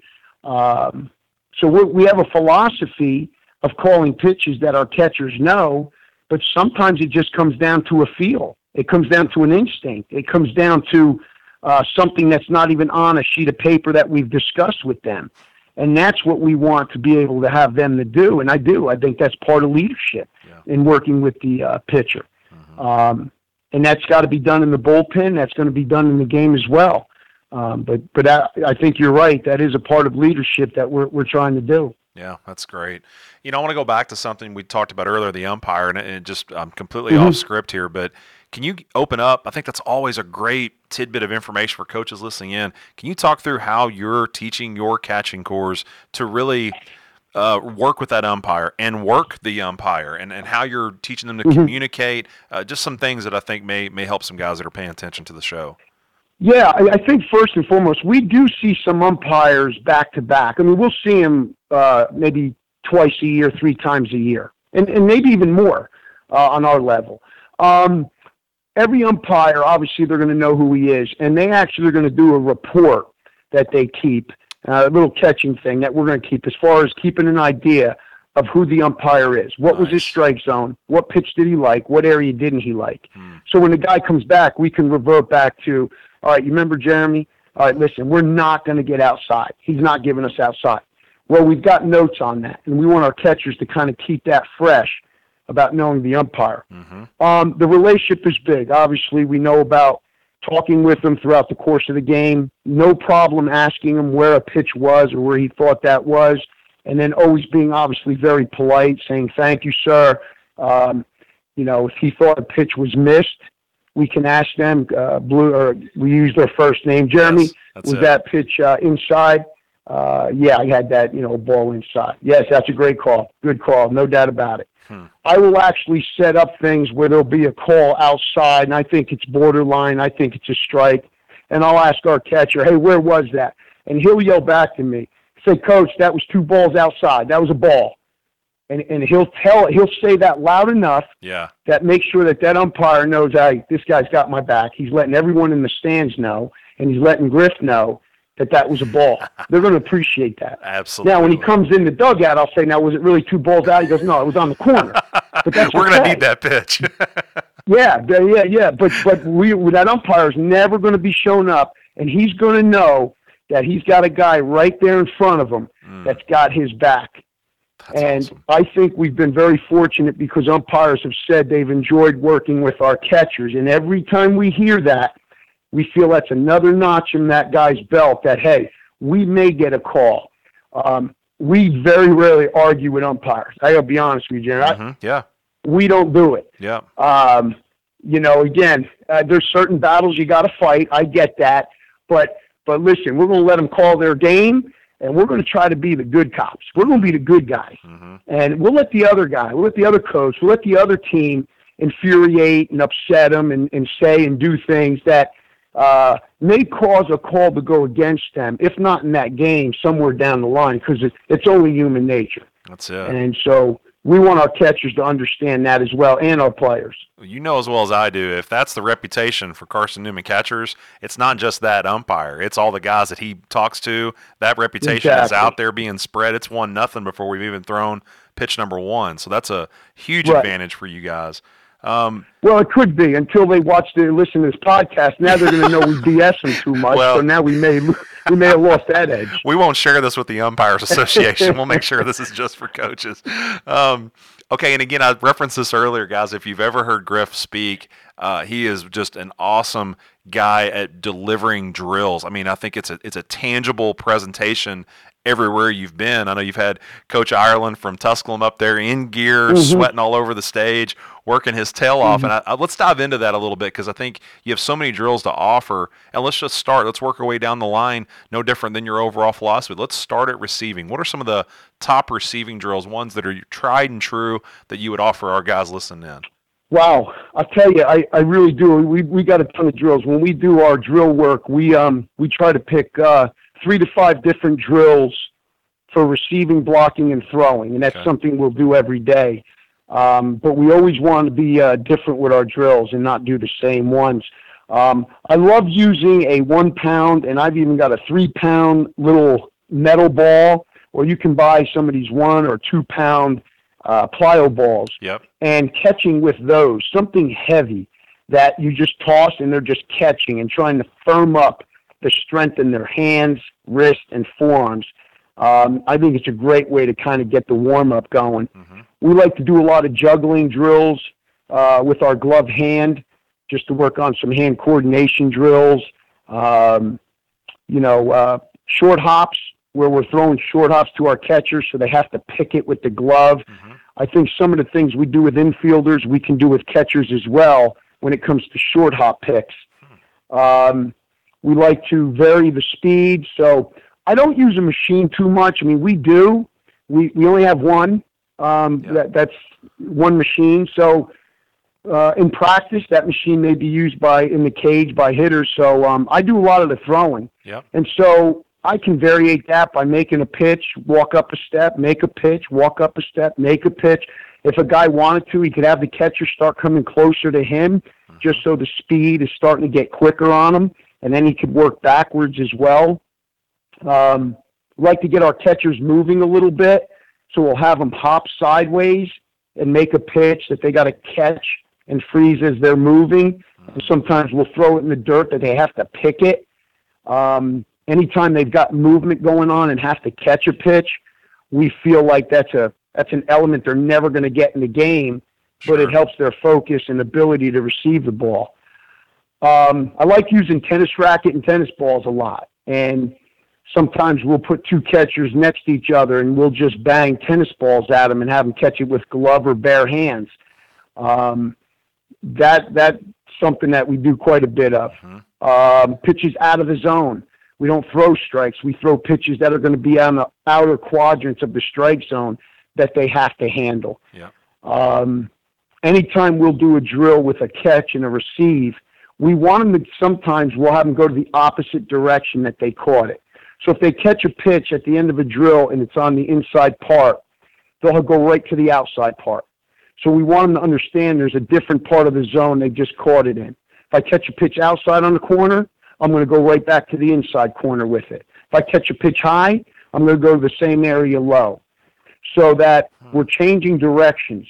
So we have a philosophy of calling pitches that our catchers know, but sometimes it just comes down to a feel. It comes down to an instinct. It comes down to something that's not even on a sheet of paper that we've discussed with them. And that's what we want to be able to have them to do. And I do. I think that's part of leadership in working with the pitcher. And that's got to be done in the bullpen. That's going to be done in the game as well. But I think you're right. That is a part of leadership that we're trying to do. Yeah, that's great. I want to go back to something we talked about earlier, the umpire, and I'm completely off script here, but can you open up? I think that's always a great tidbit of information for coaches listening in. Can you talk through how you're teaching your catching cores to really work with that umpire and work the umpire, and how you're teaching them to communicate, just some things that I think may help some guys that are paying attention to the show? Yeah, I think first and foremost, we do see some umpires back-to-back. I mean, we'll see them maybe twice a year, 3 times a year, and maybe even more on our level. Every umpire, obviously, they're going to know who he is, and they actually are going to do a report that they keep, a little catching thing that we're going to keep as far as keeping an idea of who the umpire is. What was his strike zone? What pitch did he like? What area didn't he like? So when the guy comes back, we can revert back to, all right, you remember Jeremy? All right, listen, we're not going to get outside. He's not giving us outside. Well, we've got notes on that, and we want our catchers to kind of keep that fresh about knowing the umpire. The relationship is big. Obviously, we know about talking with them throughout the course of the game. No problem asking him where a pitch was or where he thought that was, and then always being obviously very polite, saying, thank you, sir. If he thought a pitch was missed, we can ask them, we use their first name. Jeremy, was that pitch inside? Yeah, I had that, ball inside. Yes, that's a great call. Good call. No doubt about it. I will actually set up things where there'll be a call outside, and I think it's borderline. I think it's a strike. And I'll ask our catcher, hey, where was that? And he'll yell back to me, say, Coach, that was 2 balls outside. That was a ball. And he'll say that loud enough that makes sure that umpire knows, hey, this guy's got my back. He's letting everyone in the stands know, and he's letting Griff know that was a ball. They're going to appreciate that. Absolutely. Now, when he comes in the dugout, I'll say, now, was it really 2 balls out? He goes, no, it was on the corner. But that's We're going to need that pitch. Yeah. But that umpire is never going to be shown up, and he's going to know that he's got a guy right there in front of him that's got his back. That's awesome. I think we've been very fortunate because umpires have said they've enjoyed working with our catchers. And every time we hear that, we feel that's another notch in that guy's belt that, hey, we may get a call. We very rarely argue with umpires. I got to be honest with you, Jared. Yeah. We don't do it. Yeah. Again, there's certain battles you got to fight. I get that. But listen, we're going to let them call their game. And we're going to try to be the good cops. We're going to be the good guys. And we'll let the other guy, we'll let the other coach, we'll let the other team infuriate and upset them and say and do things that may cause a call to go against them, if not in that game, somewhere down the line, because it's only human nature. That's it. And so we want our catchers to understand that as well, and our players. You know as well as I do, if that's the reputation for Carson Newman catchers, it's not just that umpire. It's all the guys that he talks to. That reputation is out there being spread. It's 1-0 before we've even thrown pitch number 1. So that's a huge advantage for you guys. Well, it could be until they listen to this podcast. Now they're going to know we BS them too much. So now we may have lost that edge. We won't share this with the Umpires Association. We'll make sure this is just for coaches. Okay, and again, I referenced this earlier, guys. If you've ever heard Griff speak, he is just an awesome guy at delivering drills. I mean, I think it's a tangible presentation everywhere you've been. I know you've had Coach Ireland from Tusculum up there in gear, sweating all over the stage, working his tail off. And let's dive into that a little bit, because I think you have so many drills to offer. And let's just start. Let's work our way down the line, no different than your overall philosophy. Let's start at receiving. What are some of the top receiving drills, ones that are tried and true, that you would offer our guys listening in? Wow, I'll tell you, I really do. We got a ton of drills. When we do our drill work, we try to pick 3 to 5 different drills for receiving, blocking, and throwing, and that's something we'll do every day. But we always want to be different with our drills and not do the same ones. I love using a 1 pound, and I've even got a 3 pound little metal ball, or you can buy some of these 1 or 2 pound plyo balls. Yep. And catching with those, something heavy that you just toss and they're just catching and trying to firm up the strength in their hands, wrists, and forearms. I think it's a great way to kind of get the warm-up going. We like to do a lot of juggling drills with our gloved hand, just to work on some hand coordination drills. Short hops, where we're throwing short hops to our catchers so they have to pick it with the glove. I think some of the things we do with infielders, we can do with catchers as well when it comes to short hop picks. We like to vary the speed, so I don't use a machine too much. I mean, we do. We only have one. That's one machine. So in practice, that machine may be used in the cage by hitters. So I do a lot of the throwing. And so I can variate that by making a pitch, walk up a step, make a pitch, walk up a step, make a pitch. If a guy wanted to, he could have the catcher start coming closer to him, just so the speed is starting to get quicker on him, and then he could work backwards as well. Like to get our catchers moving a little bit, so we'll have them hop sideways and make a pitch that they got to catch and freeze as they're moving. And sometimes we'll throw it in the dirt that they have to pick it. Anytime they've got movement going on and have to catch a pitch, we feel like that's an element they're never going to get in the game, but it helps their focus and ability to receive the ball. I like using tennis racket and tennis balls a lot, and sometimes we'll put 2 catchers next to each other and we'll just bang tennis balls at them and have them catch it with glove or bare hands. That's something that we do quite a bit of. Pitches out of the zone. We don't throw strikes. We throw pitches that are going to be on the outer quadrants of the strike zone that they have to handle. Anytime we'll do a drill with a catch and a receive, we want them to, sometimes we'll have them go to the opposite direction that they caught it. So if they catch a pitch at the end of a drill and it's on the inside part, they'll go right to the outside part. So we want them to understand there's a different part of the zone they just caught it in. If I catch a pitch outside on the corner, I'm going to go right back to the inside corner with it. If I catch a pitch high, I'm going to go to the same area low, so that we're changing directions.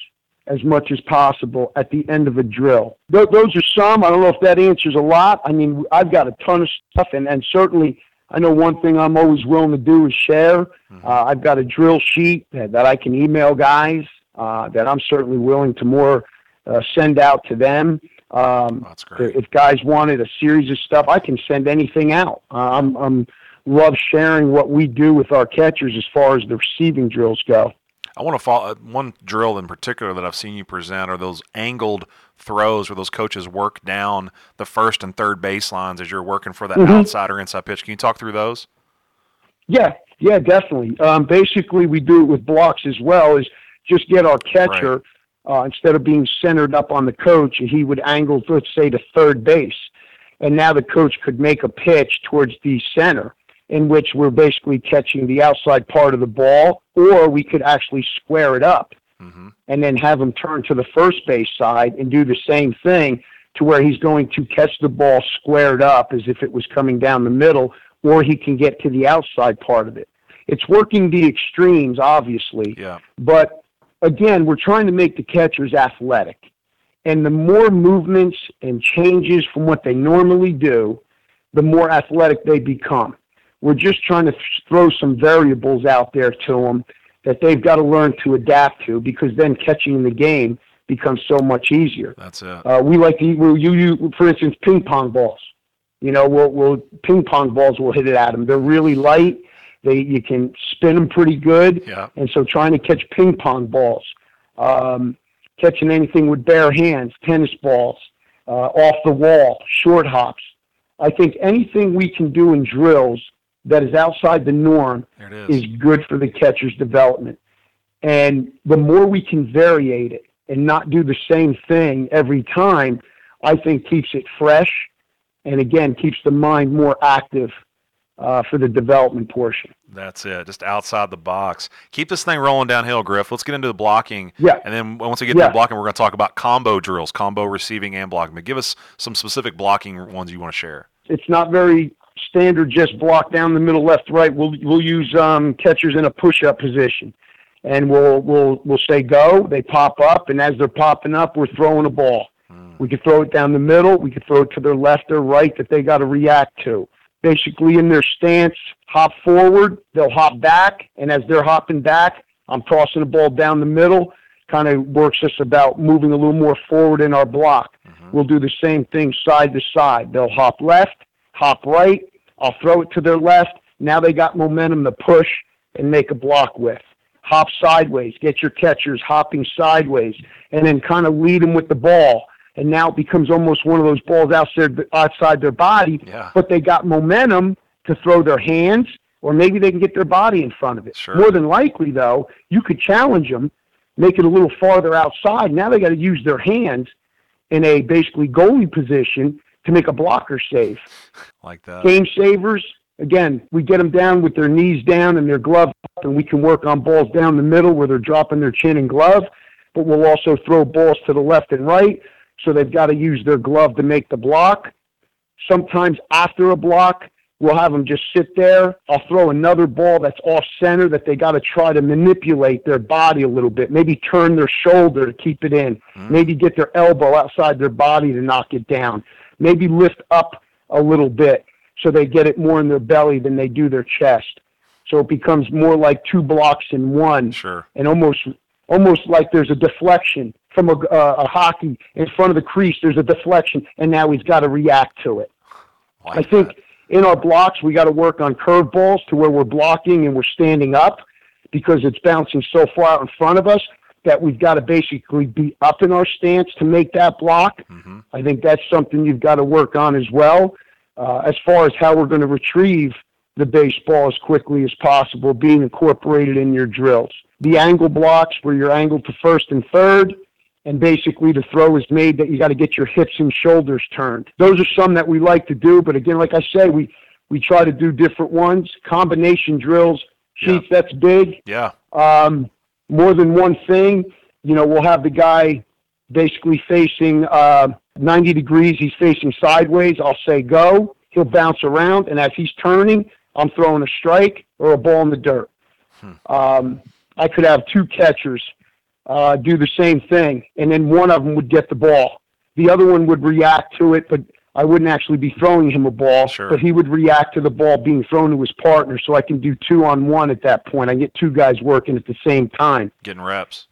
as much as possible at the end of a drill. Those are some. I don't know if that answers a lot. I mean, I've got a ton of stuff, and certainly I know one thing I'm always willing to do is share. I've got a drill sheet that I can email guys that I'm certainly willing to send out to them. That's great. If guys wanted a series of stuff, I can send anything out. I'm love sharing what we do with our catchers as far as the receiving drills go. I want to follow one drill in particular that I've seen you present are those angled throws where those coaches work down the first and third baselines as you're working for that outside or inside pitch. Can you talk through those? Yeah, definitely. Basically, we do it with blocks as well, is just get our catcher, instead of being centered up on the coach, he would angle, let's say, to third base. And now the coach could make a pitch towards the center, in which we're basically catching the outside part of the ball, or we could actually square it up and then have him turn to the first base side and do the same thing to where he's going to catch the ball squared up as if it was coming down the middle, or he can get to the outside part of it. It's working the extremes, obviously, but again, we're trying to make the catchers athletic. And the more movements and changes from what they normally do, the more athletic they become. We're just trying to throw some variables out there to them that they've got to learn to adapt to, because then catching the game becomes so much easier. That's it. We like to use, for instance, ping pong balls. You know, we'll ping pong balls, we'll hit it at them. They're really light. You can spin them pretty good. Yeah. And so trying to catch ping pong balls, catching anything with bare hands, tennis balls, off the wall, short hops. I think anything we can do in drills that is outside the norm is good for the catcher's development. And the more we can variate it and not do the same thing every time, I think keeps it fresh and, again, keeps the mind more active for the development portion. That's it. Just outside the box. Keep this thing rolling downhill, Griff. Let's get into the blocking. Yeah. And then once we get to the blocking, we're going to talk about combo drills, combo receiving and blocking. But give us some specific blocking ones you want to share. It's not very standard, just block down the middle, left, right. We'll use catchers in a push-up position. And we'll say go. They pop up, and as they're popping up, we're throwing a ball. We could throw it down the middle. We could throw it to their left or right that they got to react to. Basically, in their stance, hop forward, they'll hop back, and as they're hopping back, I'm tossing the ball down the middle. Kind of works us about moving a little more forward in our block. We'll do the same thing side to side. They'll hop left, hop right. I'll throw it to their left. Now they got momentum to push and make a block with. Hop sideways. Get your catchers hopping sideways, and then kind of lead them with the ball. And now it becomes almost one of those balls outside their body, but they got momentum to throw their hands, or maybe they can get their body in front of it. Sure. More than likely, though, you could challenge them, make it a little farther outside. Now they got to use their hands in a basically goalie position to make a blocker save. Like that. Game savers, again, we get them down with their knees down and their glove up, and we can work on balls down the middle where they're dropping their chin and glove, but we'll also throw balls to the left and right, so they've got to use their glove to make the block. Sometimes after a block, we'll have them just sit there. I'll throw another ball that's off-center that they got to try to manipulate their body a little bit, maybe turn their shoulder to keep it in, maybe get their elbow outside their body to knock it down, maybe lift up a little bit so they get it more in their belly than they do their chest. So it becomes more like two blocks in one, and almost like there's a deflection from a hockey in front of the crease. There's a deflection, and now he's got to react to it. I think in our blocks, we got to work on curve balls to where we're blocking and we're standing up, because it's bouncing so far out in front of us that we've got to basically be up in our stance to make that block. I think that's something you've got to work on as well. As far as how we're going to retrieve the baseball as quickly as possible, being incorporated in your drills. The angle blocks where you're angled to first and third, and basically the throw is made that you got to get your hips and shoulders turned. Those are some that we like to do, but again, like I say, we try to do different ones. Combination drills, sheets, that's big. More than one thing, we'll have the guy basically facing 90 degrees, he's facing sideways. I'll say go. He'll bounce around, and as he's turning, I'm throwing a strike or a ball in the dirt. I could have two catchers do the same thing, and then one of them would get the ball. The other one would react to it, but I wouldn't actually be throwing him a ball, Sure. but he would react to the ball being thrown to his partner, so I can do 2-on-1 at that point. I get two guys working at the same time. Getting reps.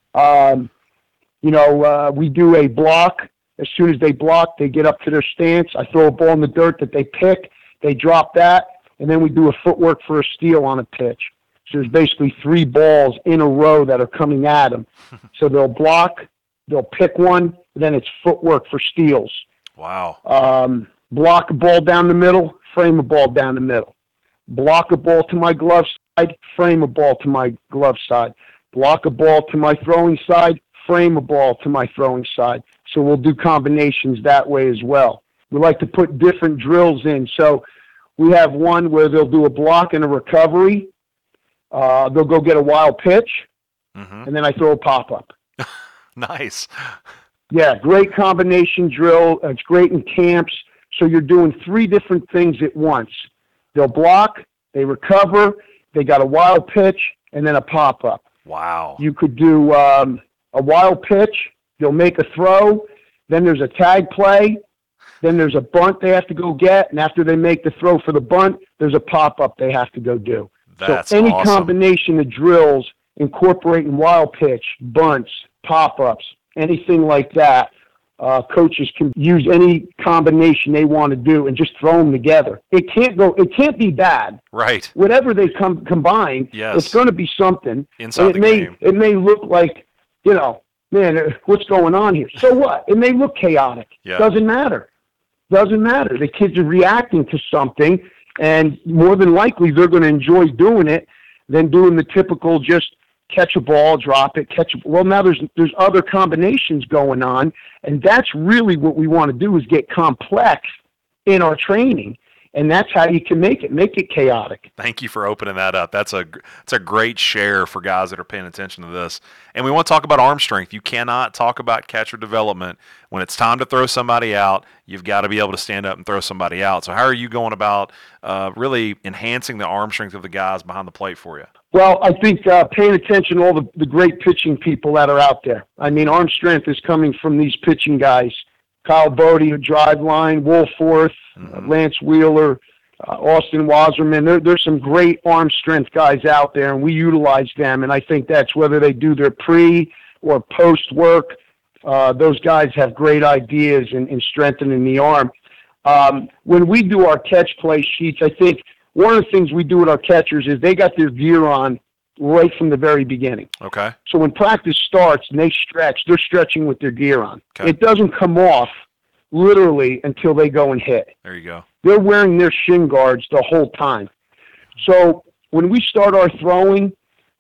We do a block. As soon as they block, they get up to their stance. I throw a ball in the dirt that they pick. They drop that, and then we do a footwork for a steal on a pitch. So there's basically 3 balls in a row that are coming at them. So they'll block, they'll pick one, then it's footwork for steals. Wow. Block a ball down the middle, frame a ball down the middle. Block a ball to my glove side, frame a ball to my glove side. Block a ball to my throwing side, frame a ball to my throwing side. So we'll do combinations that way as well. We like to put different drills in. So we have one where they'll do a block and a recovery. They'll go get a wild pitch, and then I throw a pop-up. Nice. Yeah, great combination drill. It's great in camps. So you're doing 3 different things at once. They'll block, they recover, they got a wild pitch, and then a pop-up. Wow. You could do a wild pitch, they'll make a throw, then there's a tag play, then there's a bunt they have to go get, and after they make the throw for the bunt, there's a pop-up they have to go do. That's so any awesome. combination of drills incorporating wild pitch, bunts, pop-ups, anything like that, coaches can use any combination they want to do and just throw them together. It can't be bad. Right. Whatever they combine, Yes. it's going to be something. Inside and the game. It may look like, man, what's going on here? So what? It may look chaotic. Yeah. Doesn't matter. The kids are reacting to something, and more than likely they're going to enjoy doing it than doing the typical just catch a ball, drop it, catch a. Well, now there's other combinations going on, and that's really what we want to do is get complex in our training, and that's how you can make it chaotic. Thank you for opening that up. That's a great share for guys that are paying attention to this. And we want to talk about arm strength. You cannot talk about catcher development. When it's time to throw somebody out, you've got to be able to stand up and throw somebody out. So how are you going about really enhancing the arm strength of the guys behind the plate for you? Well, I think paying attention to all the great pitching people that are out there. I mean, arm strength is coming from these pitching guys. Kyle Bodie, Driveline, Wolforth, Lance Wheeler, Austin Wasserman. There's some great arm strength guys out there, and we utilize them. And I think that's whether they do their pre or post work. Those guys have great ideas in strengthening the arm. When we do our catch play sheets, I think one of the things we do with our catchers is they got their gear on right from the very beginning. Okay. So when practice starts and they stretch, they're stretching with their gear on. Okay. It doesn't come off literally until they go and hit. There you go. They're wearing their shin guards the whole time. So when we start our throwing,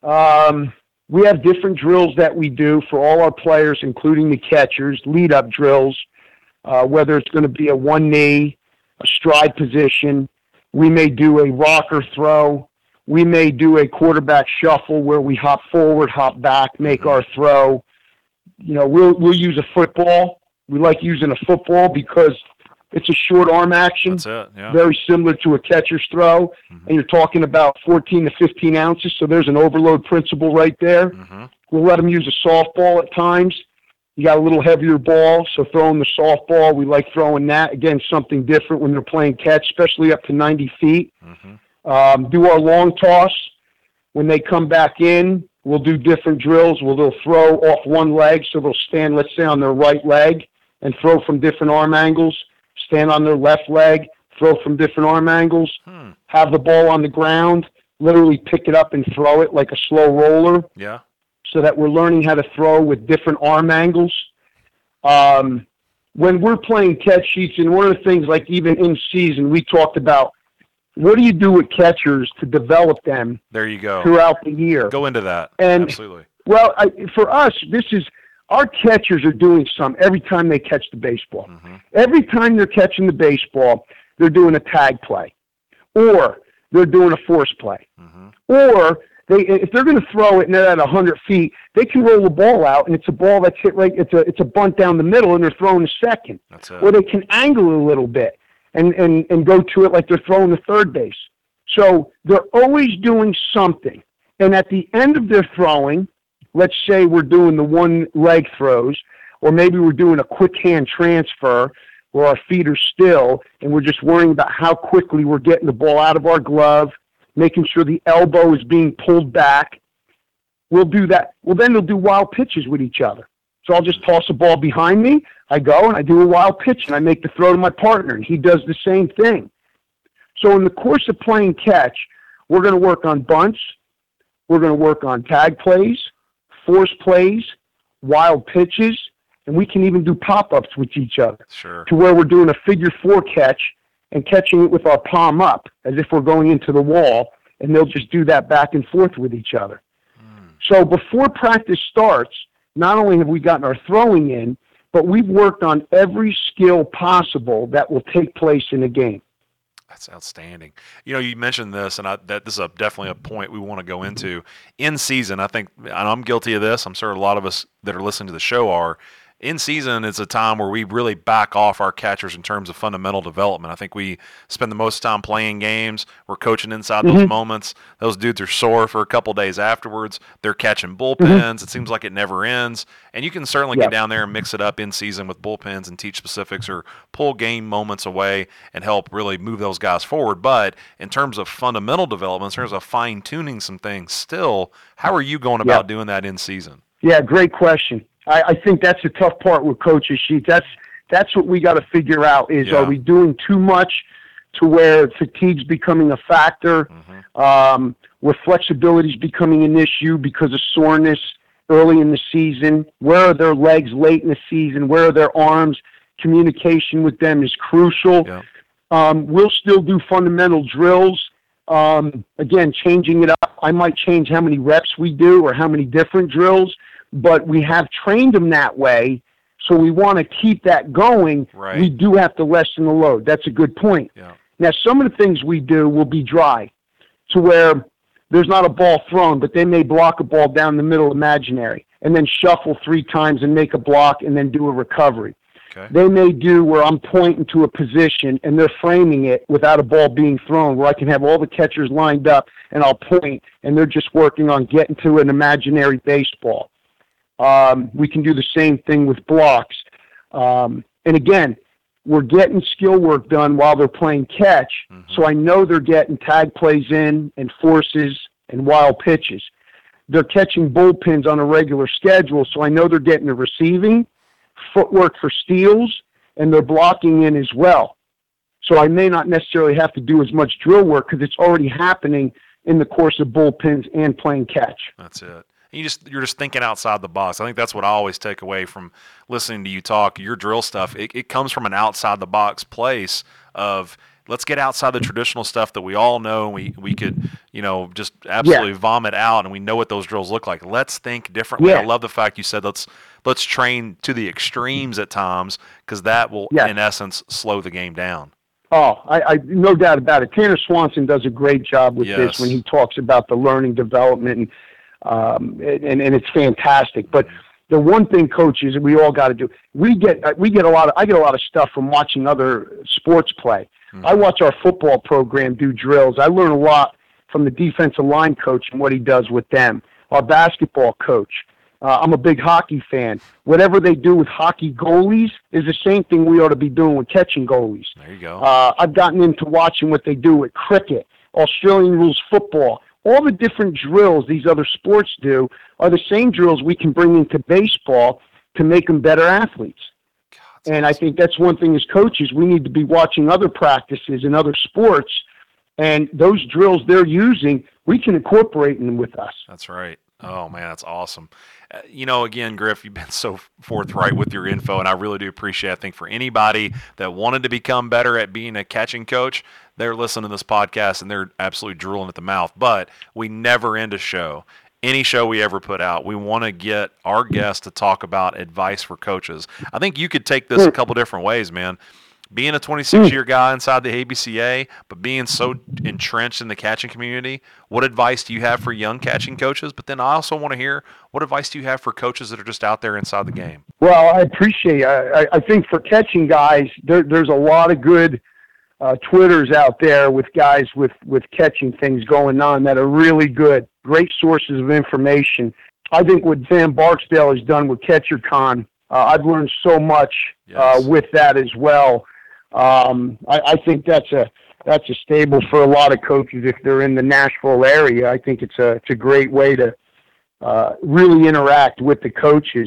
we have different drills that we do for all our players, including the catchers, lead-up drills, whether it's going to be a one knee, a stride position. We may do a rocker throw. We may do a quarterback shuffle where we hop forward, hop back, make our throw. We'll use a football. We like using a football because it's a short arm action. That's it, yeah. Very similar to a catcher's throw. And you're talking about 14 to 15 ounces, so there's an overload principle right there. We'll let them use a softball at times. You got a little heavier ball, so throwing the softball, we like throwing that. Again, something different when they're playing catch, especially up to 90 feet. Do our long toss. When they come back in, we'll do different drills. They'll throw off one leg, so they'll stand, let's say, on their right leg and throw from different arm angles. Stand on their left leg, throw from different arm angles. Have the ball on the ground, literally pick it up and throw it like a slow roller. Yeah. So that we're learning how to throw with different arm angles. When we're playing catch sheets, and one of the things, like even in season, we talked about what do you do with catchers to develop them There you go. throughout the year. Go into that. And, absolutely. Well, for us, our catchers are doing some every time they catch the baseball. Every time they're catching the baseball, they're doing a tag play, or they're doing a force play, or if they're going to throw it and they're at 100 feet, they can roll the ball out, and it's a ball that's hit right. It's a bunt down the middle, and they're throwing a second. That's it. Or they can angle it a little bit and go to it like they're throwing the third base. So they're always doing something. And at the end of their throwing, let's say we're doing the one leg throws, or maybe we're doing a quick hand transfer where our feet are still and we're just worrying about how quickly we're getting the ball out of our glove, making sure the elbow is being pulled back. We'll do that. Well, then they'll do wild pitches with each other. So I'll just toss a ball behind me. I go and I do a wild pitch and I make the throw to my partner, and he does the same thing. So in the course of playing catch, we're going to work on bunts. We're going to work on tag plays, force plays, wild pitches, and we can even do pop-ups with each other. Sure. To where we're doing a figure four catch and catching it with our palm up as if we're going into the wall, and they'll just do that back and forth with each other. So before practice starts, not only have we gotten our throwing in, but we've worked on every skill possible that will take place in a game. That's outstanding. You know, you mentioned this, and that this is definitely a point we want to go into. In season, I think, and I'm guilty of this, I'm sure a lot of us that are listening to the show are, in season is a time where we really back off our catchers in terms of fundamental development. I think we spend the most time playing games. We're coaching inside those moments. Those dudes are sore for a couple days afterwards. They're catching bullpens. It seems like it never ends. And you can certainly get down there and mix it up in season with bullpens and teach specifics or pull game moments away and help really move those guys forward. But in terms of fundamental development, in terms of fine-tuning some things still, how are you going about doing that in season? Yeah, great question. I think that's the tough part with coaches' sheets. That's what we got to figure out is, are we doing too much to where fatigue's becoming a factor, where flexibility is becoming an issue because of soreness early in the season? Where are their legs late in the season? Where are their arms? Communication with them is crucial. Yeah. We'll still do fundamental drills. Again, changing it up. I might change how many reps we do or how many different drills, but we have trained them that way, so we want to keep that going. Right. We do have to lessen the load. That's a good point. Yeah. Now, some of the things we do will be dry, to where there's not a ball thrown, but they may block a ball down the middle imaginary, and then shuffle 3 times and make a block and then do a recovery. Okay. They may do where I'm pointing to a position and they're framing it without a ball being thrown, where I can have all the catchers lined up and I'll point, and they're just working on getting to an imaginary baseball. We can do the same thing with blocks. And again, we're getting skill work done while they're playing catch, so I know they're getting tag plays in and forces and wild pitches. They're catching bullpens on a regular schedule, so I know they're getting the receiving, footwork for steals, and they're blocking in as well. So I may not necessarily have to do as much drill work because it's already happening in the course of bullpens and playing catch. That's it. You're just thinking outside the box. I think that's what I always take away from listening to you talk. Your drill stuff, it comes from an outside the box place of, let's get outside the traditional stuff that we all know. We could, just absolutely vomit out, and we know what those drills look like. Let's think differently. Yeah. I love the fact you said let's train to the extremes at times, because that will, in essence, slow the game down. Oh, I no doubt about it. Tanner Swanson does a great job with this when he talks about the learning development, and it's fantastic. But the one thing, coaches, we all got to do, I get a lot of stuff from watching other sports play. I watch our football program do drills. I learn a lot from the defensive line coach and what he does with them. Our basketball coach. I'm a big hockey fan. Whatever they do with hockey goalies is the same thing we ought to be doing with catching goalies. There you go. I've gotten into watching what they do with cricket, Australian rules football. All the different drills these other sports do are the same drills we can bring into baseball to make them better athletes. And I think that's one thing as coaches, we need to be watching other practices in other sports, and those drills they're using, we can incorporate them with us. That's right. Oh, man, that's awesome. Again, Griff, you've been so forthright with your info, and I really do appreciate it. I think for anybody that wanted to become better at being a catching coach, they're listening to this podcast, and they're absolutely drooling at the mouth. But we never end a show. Any show we ever put out, we want to get our guests to talk about advice for coaches. I think you could take this a couple different ways, man. Being a 26-year guy inside the ABCA, but being so entrenched in the catching community, what advice do you have for young catching coaches? But then I also want to hear, what advice do you have for coaches that are just out there inside the game? Well, I appreciate it. I think for catching guys, there's a lot of good Twitters out there with guys with catching things going on that are really good, great sources of information. I think what Sam Barksdale has done with CatcherCon, I've learned so much with that as well. I think that's a staple for a lot of coaches if they're in the Nashville area. I think it's a great way to really interact with the coaches.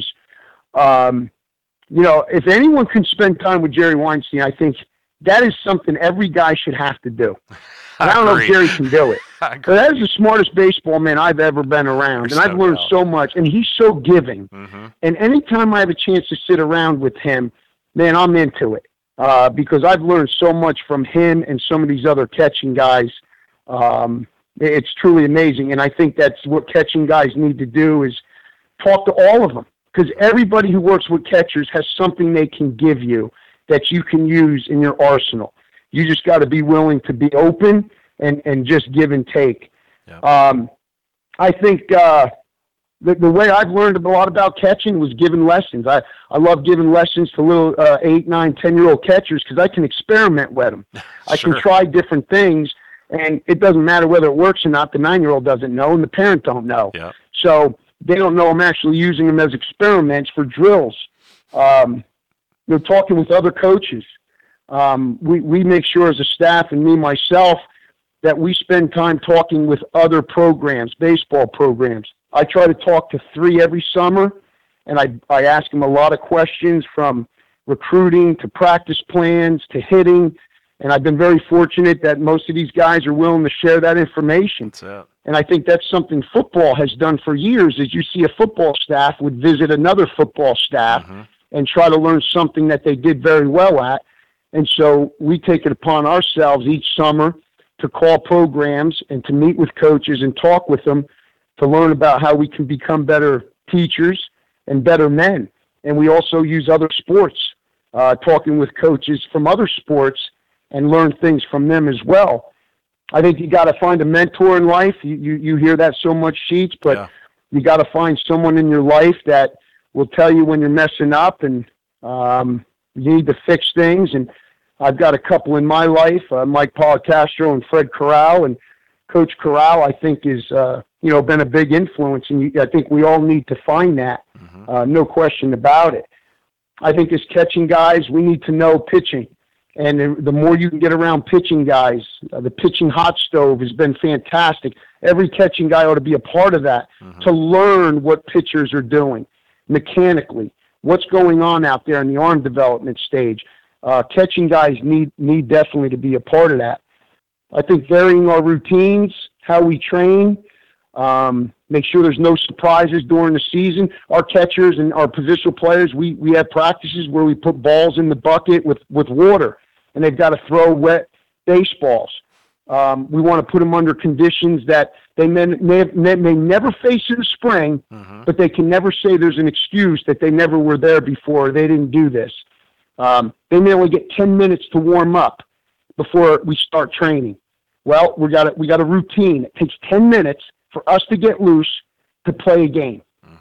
If anyone can spend time with Jerry Weinstein, I think that is something every guy should have to do. And I don't know if Jerry can do it. But that is the smartest baseball man I've ever been around. And I've learned so much. And he's so giving. Mm-hmm. And anytime I have a chance to sit around with him, man, I'm into it. Because I've learned so much from him and some of these other catching guys. It's truly amazing. And I think that's what catching guys need to do is talk to all of them. Because everybody who works with catchers has something they can give you that you can use in your arsenal. You just got to be willing to be open and just give and take. Yeah. I think the way I've learned a lot about catching was giving lessons. I love giving lessons to little 8, 9, 10-year-old catchers because I can experiment with them. I can try different things, and it doesn't matter whether it works or not. The 9-year-old doesn't know, and the parent don't know. Yeah. So they don't know I'm actually using them as experiments for drills. They're talking with other coaches. We make sure as a staff and me, myself, that we spend time talking with other programs, baseball programs. I try to talk to 3 every summer, and I ask them a lot of questions from recruiting to practice plans to hitting, and I've been very fortunate that most of these guys are willing to share that information. And I think that's something football has done for years, is you see a football staff would visit another football staff and try to learn something that they did very well at. And so we take it upon ourselves each summer to call programs and to meet with coaches and talk with them to learn about how we can become better teachers and better men. And we also use other sports, talking with coaches from other sports and learn things from them as well. I think you got to find a mentor in life. You hear that so much, Sheets, but you got to find someone in your life that will tell you when you're messing up and you need to fix things. And I've got a couple in my life, Mike Policastro and Fred Corral. And Coach Corral, I think, is been a big influence, and I think we all need to find that. No question about it. I think as catching guys, we need to know pitching. And the more you can get around pitching guys, the pitching hot stove has been fantastic. Every catching guy ought to be a part of that to learn what pitchers are doing mechanically, what's going on out there in the arm development stage. Catching guys need definitely to be a part of that. I think varying our routines, how we train, make sure there's no surprises during the season. Our catchers and our positional players, we have practices where we put balls in the bucket with water, and they've got to throw wet baseballs. We want to put them under conditions that they may never face in the spring, but they can never say there's an excuse that they never were there before, they didn't do this. They may only get 10 minutes to warm up before we start training. Well, we got a routine. It takes 10 minutes for us to get loose to play a game.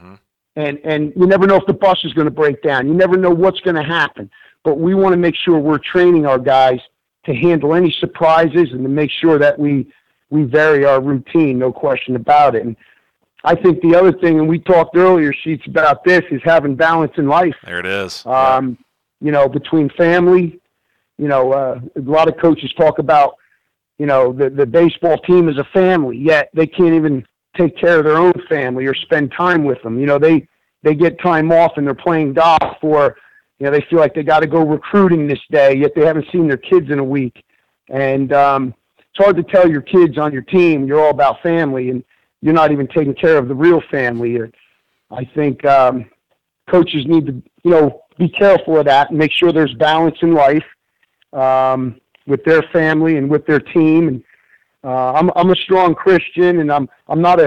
And you never know if the bus is going to break down. You never know what's going to happen. But we want to make sure we're training our guys to handle any surprises and to make sure that we vary our routine, no question about it. And I think the other thing, and we talked earlier, Sheets, about this, is having balance in life. There it is. Between family, a lot of coaches talk about, the baseball team is a family, yet they can't even take care of their own family or spend time with them. They get time off and they're playing golf for, they feel like they got to go recruiting this day, yet they haven't seen their kids in a week. And it's hard to tell your kids on your team you're all about family and you're not even taking care of the real family. I think coaches need to, be careful of that and make sure there's balance in life with their family and with their team. And I'm a strong Christian, and I'm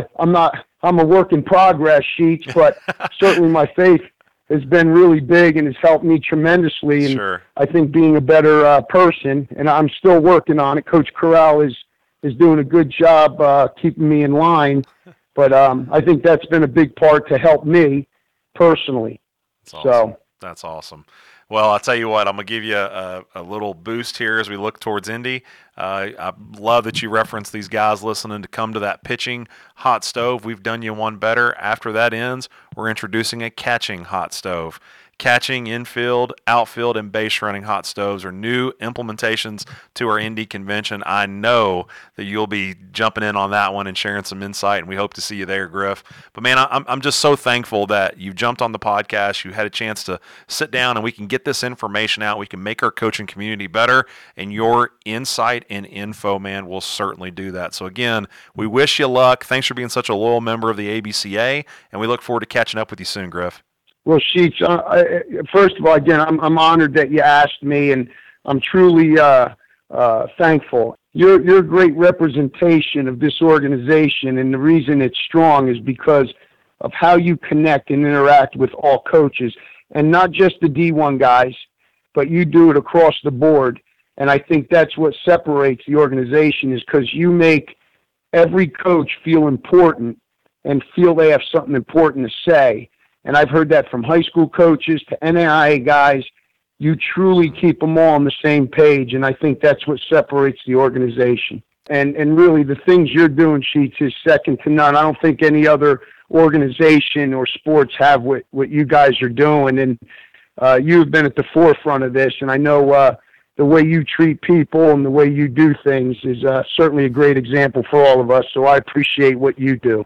a work in progress, Sheets, but certainly my faith has been really big and has helped me tremendously. And I think being a better person, and I'm still working on it. Coach Corral is doing a good job keeping me in line, but I think that's been a big part to help me personally. That's awesome. That's awesome. Well, I'll tell you what, I'm going to give you a little boost here as we look towards Indy. I love that you reference these guys listening to come to that pitching hot stove. We've done you one better. After that ends, we're introducing a catching hot stove. Catching, infield, outfield, and base running hot stoves are new implementations to our Indy convention. I know that you'll be jumping in on that one and sharing some insight, and we hope to see you there, Griff. But, man, I'm just so thankful that you jumped on the podcast. You had a chance to sit down, and we can get this information out. We can make our coaching community better, and your insight and info, man, will certainly do that. So, again, we wish you luck. Thanks for being such a loyal member of the ABCA, and we look forward to catching up with you soon, Griff. Well, Sheets, first of all, again, I'm honored that you asked me, and I'm truly thankful. You're a great representation of this organization, and the reason it's strong is because of how you connect and interact with all coaches, and not just the D1 guys, but you do it across the board. And I think that's what separates the organization, is because you make every coach feel important and feel they have something important to say. And I've heard that from high school coaches to NAIA guys. You truly keep them all on the same page, and I think that's what separates the organization. And really, the things you're doing, Sheets, is second to none. I don't think any other organization or sports have what you guys are doing, and you've been at the forefront of this, and I know the way you treat people and the way you do things is certainly a great example for all of us, so I appreciate what you do.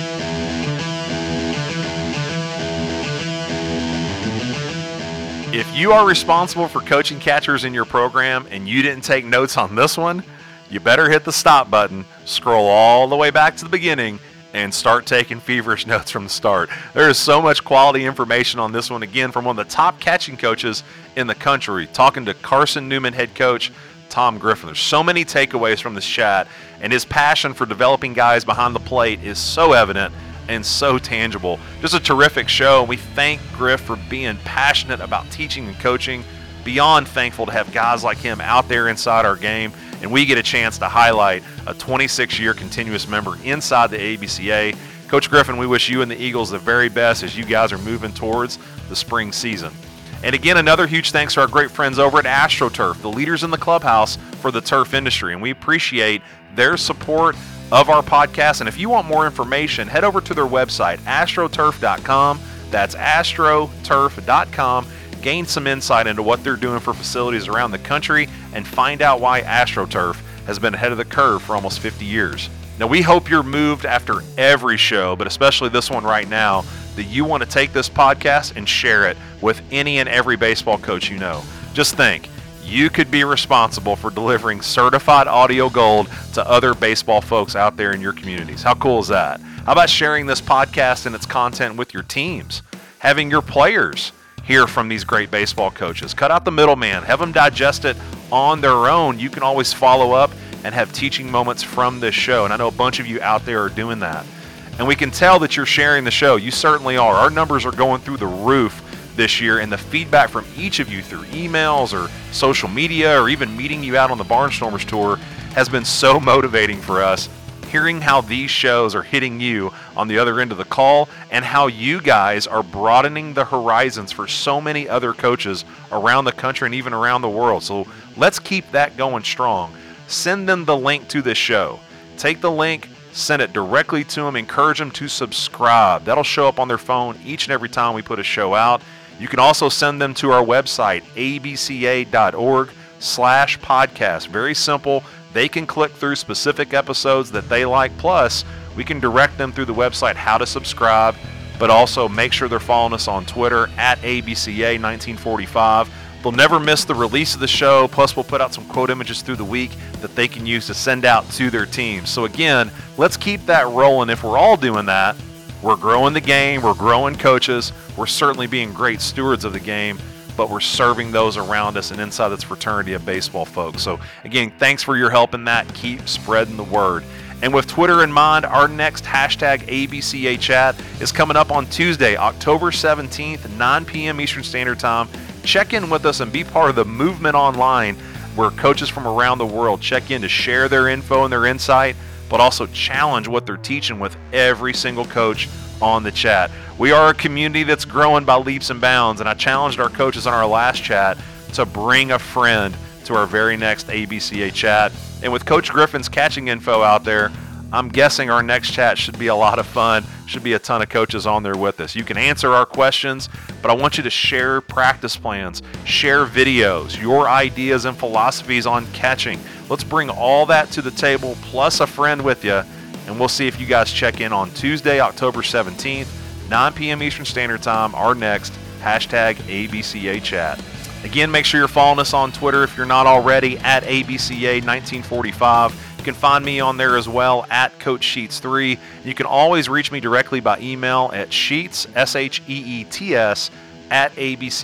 If you are responsible for coaching catchers in your program and you didn't take notes on this one, you better hit the stop button, scroll all the way back to the beginning, and start taking feverish notes from the start. There is so much quality information on this one, again, from one of the top catching coaches in the country, talking to Carson Newman head coach Tom Griffin. There's so many takeaways from this chat, and his passion for developing guys behind the plate is so evident and so tangible. Just a terrific show, and we thank Griff for being passionate about teaching and coaching. Beyond thankful to have guys like him out there inside our game, and we get a chance to highlight a 26-year continuous member inside the ABCA. Coach Griffin, we wish you and the Eagles the very best as you guys are moving towards the spring season. And again, another huge thanks to our great friends over at AstroTurf, the leaders in the clubhouse for the turf industry, and we appreciate their support of our podcast. And if you want more information, head over to their website, astroturf.com. That's astroturf.com. Gain some insight into what they're doing for facilities around the country and find out why AstroTurf has been ahead of the curve for almost 50 years. Now, we hope you're moved after every show, but especially this one right now, that you want to take this podcast and share it with any and every baseball coach you know. Just think, you could be responsible for delivering certified audio gold to other baseball folks out there in your communities. How cool is that? How about sharing this podcast and its content with your teams? Having your players hear from these great baseball coaches. Cut out the middleman. Have them digest it on their own. You can always follow up and have teaching moments from this show. And I know a bunch of you out there are doing that. And we can tell that you're sharing the show. You certainly are. Our numbers are going through the roof this year, and the feedback from each of you through emails or social media or even meeting you out on the Barnstormers tour has been so motivating for us. Hearing how these shows are hitting you on the other end of the call and how you guys are broadening the horizons for so many other coaches around the country and even around the world. So let's keep that going strong. Send them the link to this show. Take the link, send it directly to them, encourage them to subscribe. That'll show up on their phone each and every time we put a show out. You can also send them to our website, abca.org/podcast. Very simple. They can click through specific episodes that they like. Plus, we can direct them through the website how to subscribe, but also make sure they're following us on Twitter at ABCA1945. They'll never miss the release of the show. Plus, we'll put out some quote images through the week that they can use to send out to their teams. So again, let's keep that rolling. If we're all doing that, we're growing the game, we're growing coaches, we're certainly being great stewards of the game, but we're serving those around us and inside this fraternity of baseball folks. So again, thanks for your help in that. Keep spreading the word. And with Twitter in mind, our next hashtag ABCA chat is coming up on Tuesday, October 17th, 9 p.m. Eastern Standard Time. Check in with us and be part of the movement online where coaches from around the world check in to share their info and their insight, but also challenge what they're teaching with every single coach on the chat. We are a community that's growing by leaps and bounds, and I challenged our coaches on our last chat to bring a friend to our very next ABCA chat. And with Coach Griffin's catching info out there, I'm guessing our next chat should be a lot of fun. Should be a ton of coaches on there with us. You can answer our questions, but I want you to share practice plans, share videos, your ideas and philosophies on catching. Let's bring all that to the table, plus a friend with you, and we'll see if you guys check in on Tuesday, October 17th, 9 p.m. Eastern Standard Time, our next #ABCA chat. Again, make sure you're following us on Twitter if you're not already, at ABCA1945. You can find me on there as well, at Coach Sheets3. You can always reach me directly by email at Sheets, SHEETS, at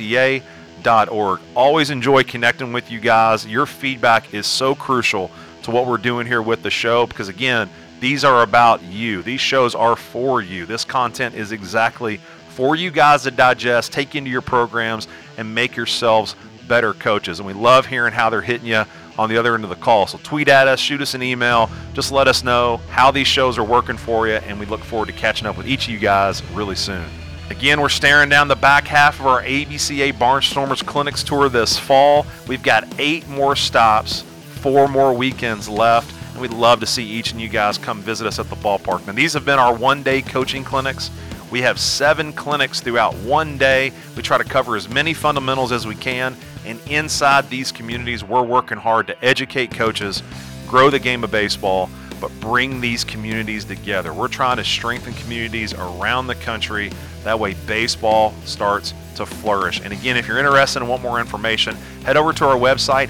abca.org. Always enjoy connecting with you guys. Your feedback is so crucial to what we're doing here with the show because, again, these are about you. These shows are for you. This content is exactly for you guys to digest, take into your programs, and make yourselves better coaches. And we love hearing how they're hitting you on the other end of the call. So tweet at us, shoot us an email, just let us know how these shows are working for you, and we look forward to catching up with each of you guys really soon. Again, we're staring down the back half of our ABCA Barnstormers Clinics tour this fall. We've got 8 more stops, 4 more weekends left, and we'd love to see each of you guys come visit us at the ballpark. Now, these have been our one-day coaching clinics. We have 7 clinics throughout one day. We try to cover as many fundamentals as we can, and inside these communities, we're working hard to educate coaches, grow the game of baseball, but bring these communities together. We're trying to strengthen communities around the country. That way baseball starts to flourish. And again, if you're interested and want more information, head over to our website,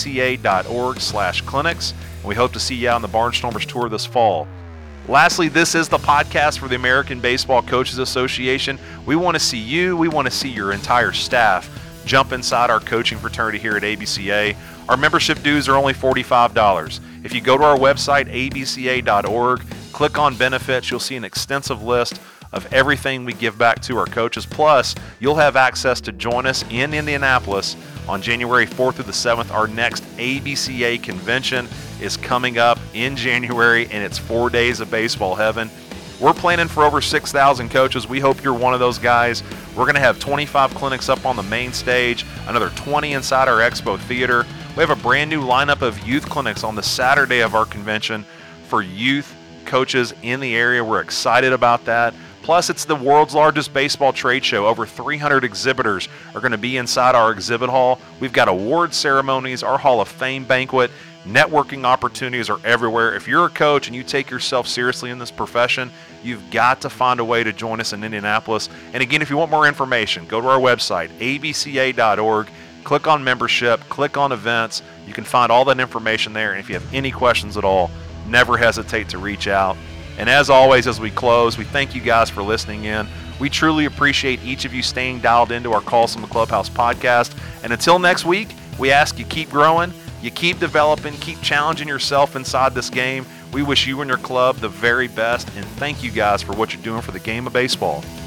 abca.org/clinics. And we hope to see you out on the Barnstormers Tour this fall. Lastly, this is the podcast for the American Baseball Coaches Association. We want to see you, we want to see your entire staff jump inside our coaching fraternity here at ABCA. Our membership dues are only $45. If you go to our website, abca.org, click on benefits, you'll see an extensive list of everything we give back to our coaches. Plus, you'll have access to join us in Indianapolis on January 4th through the 7th. Our next ABCA convention is coming up in January, and it's 4 days of baseball heaven. We're planning for over 6,000 coaches. We hope you're one of those guys. We're going to have 25 clinics up on the main stage, another 20 inside our Expo Theater. We have a brand new lineup of youth clinics on the Saturday of our convention for youth coaches in the area. We're excited about that. Plus, it's the world's largest baseball trade show. Over 300 exhibitors are going to be inside our exhibit hall. We've got award ceremonies, our Hall of Fame banquet. Networking opportunities are everywhere. If you're a coach and you take yourself seriously in this profession, you've got to find a way to join us in Indianapolis. And again, if you want more information, go to our website, abca.org, click on membership, click on events. You can find all that information there. And if you have any questions at all, never hesitate to reach out. And as always, as we close, we thank you guys for listening in. We truly appreciate each of you staying dialed into our Calls from the Clubhouse podcast. And until next week, we ask you keep growing, you keep developing, keep challenging yourself inside this game. We wish you and your club the very best, and thank you guys for what you're doing for the game of baseball.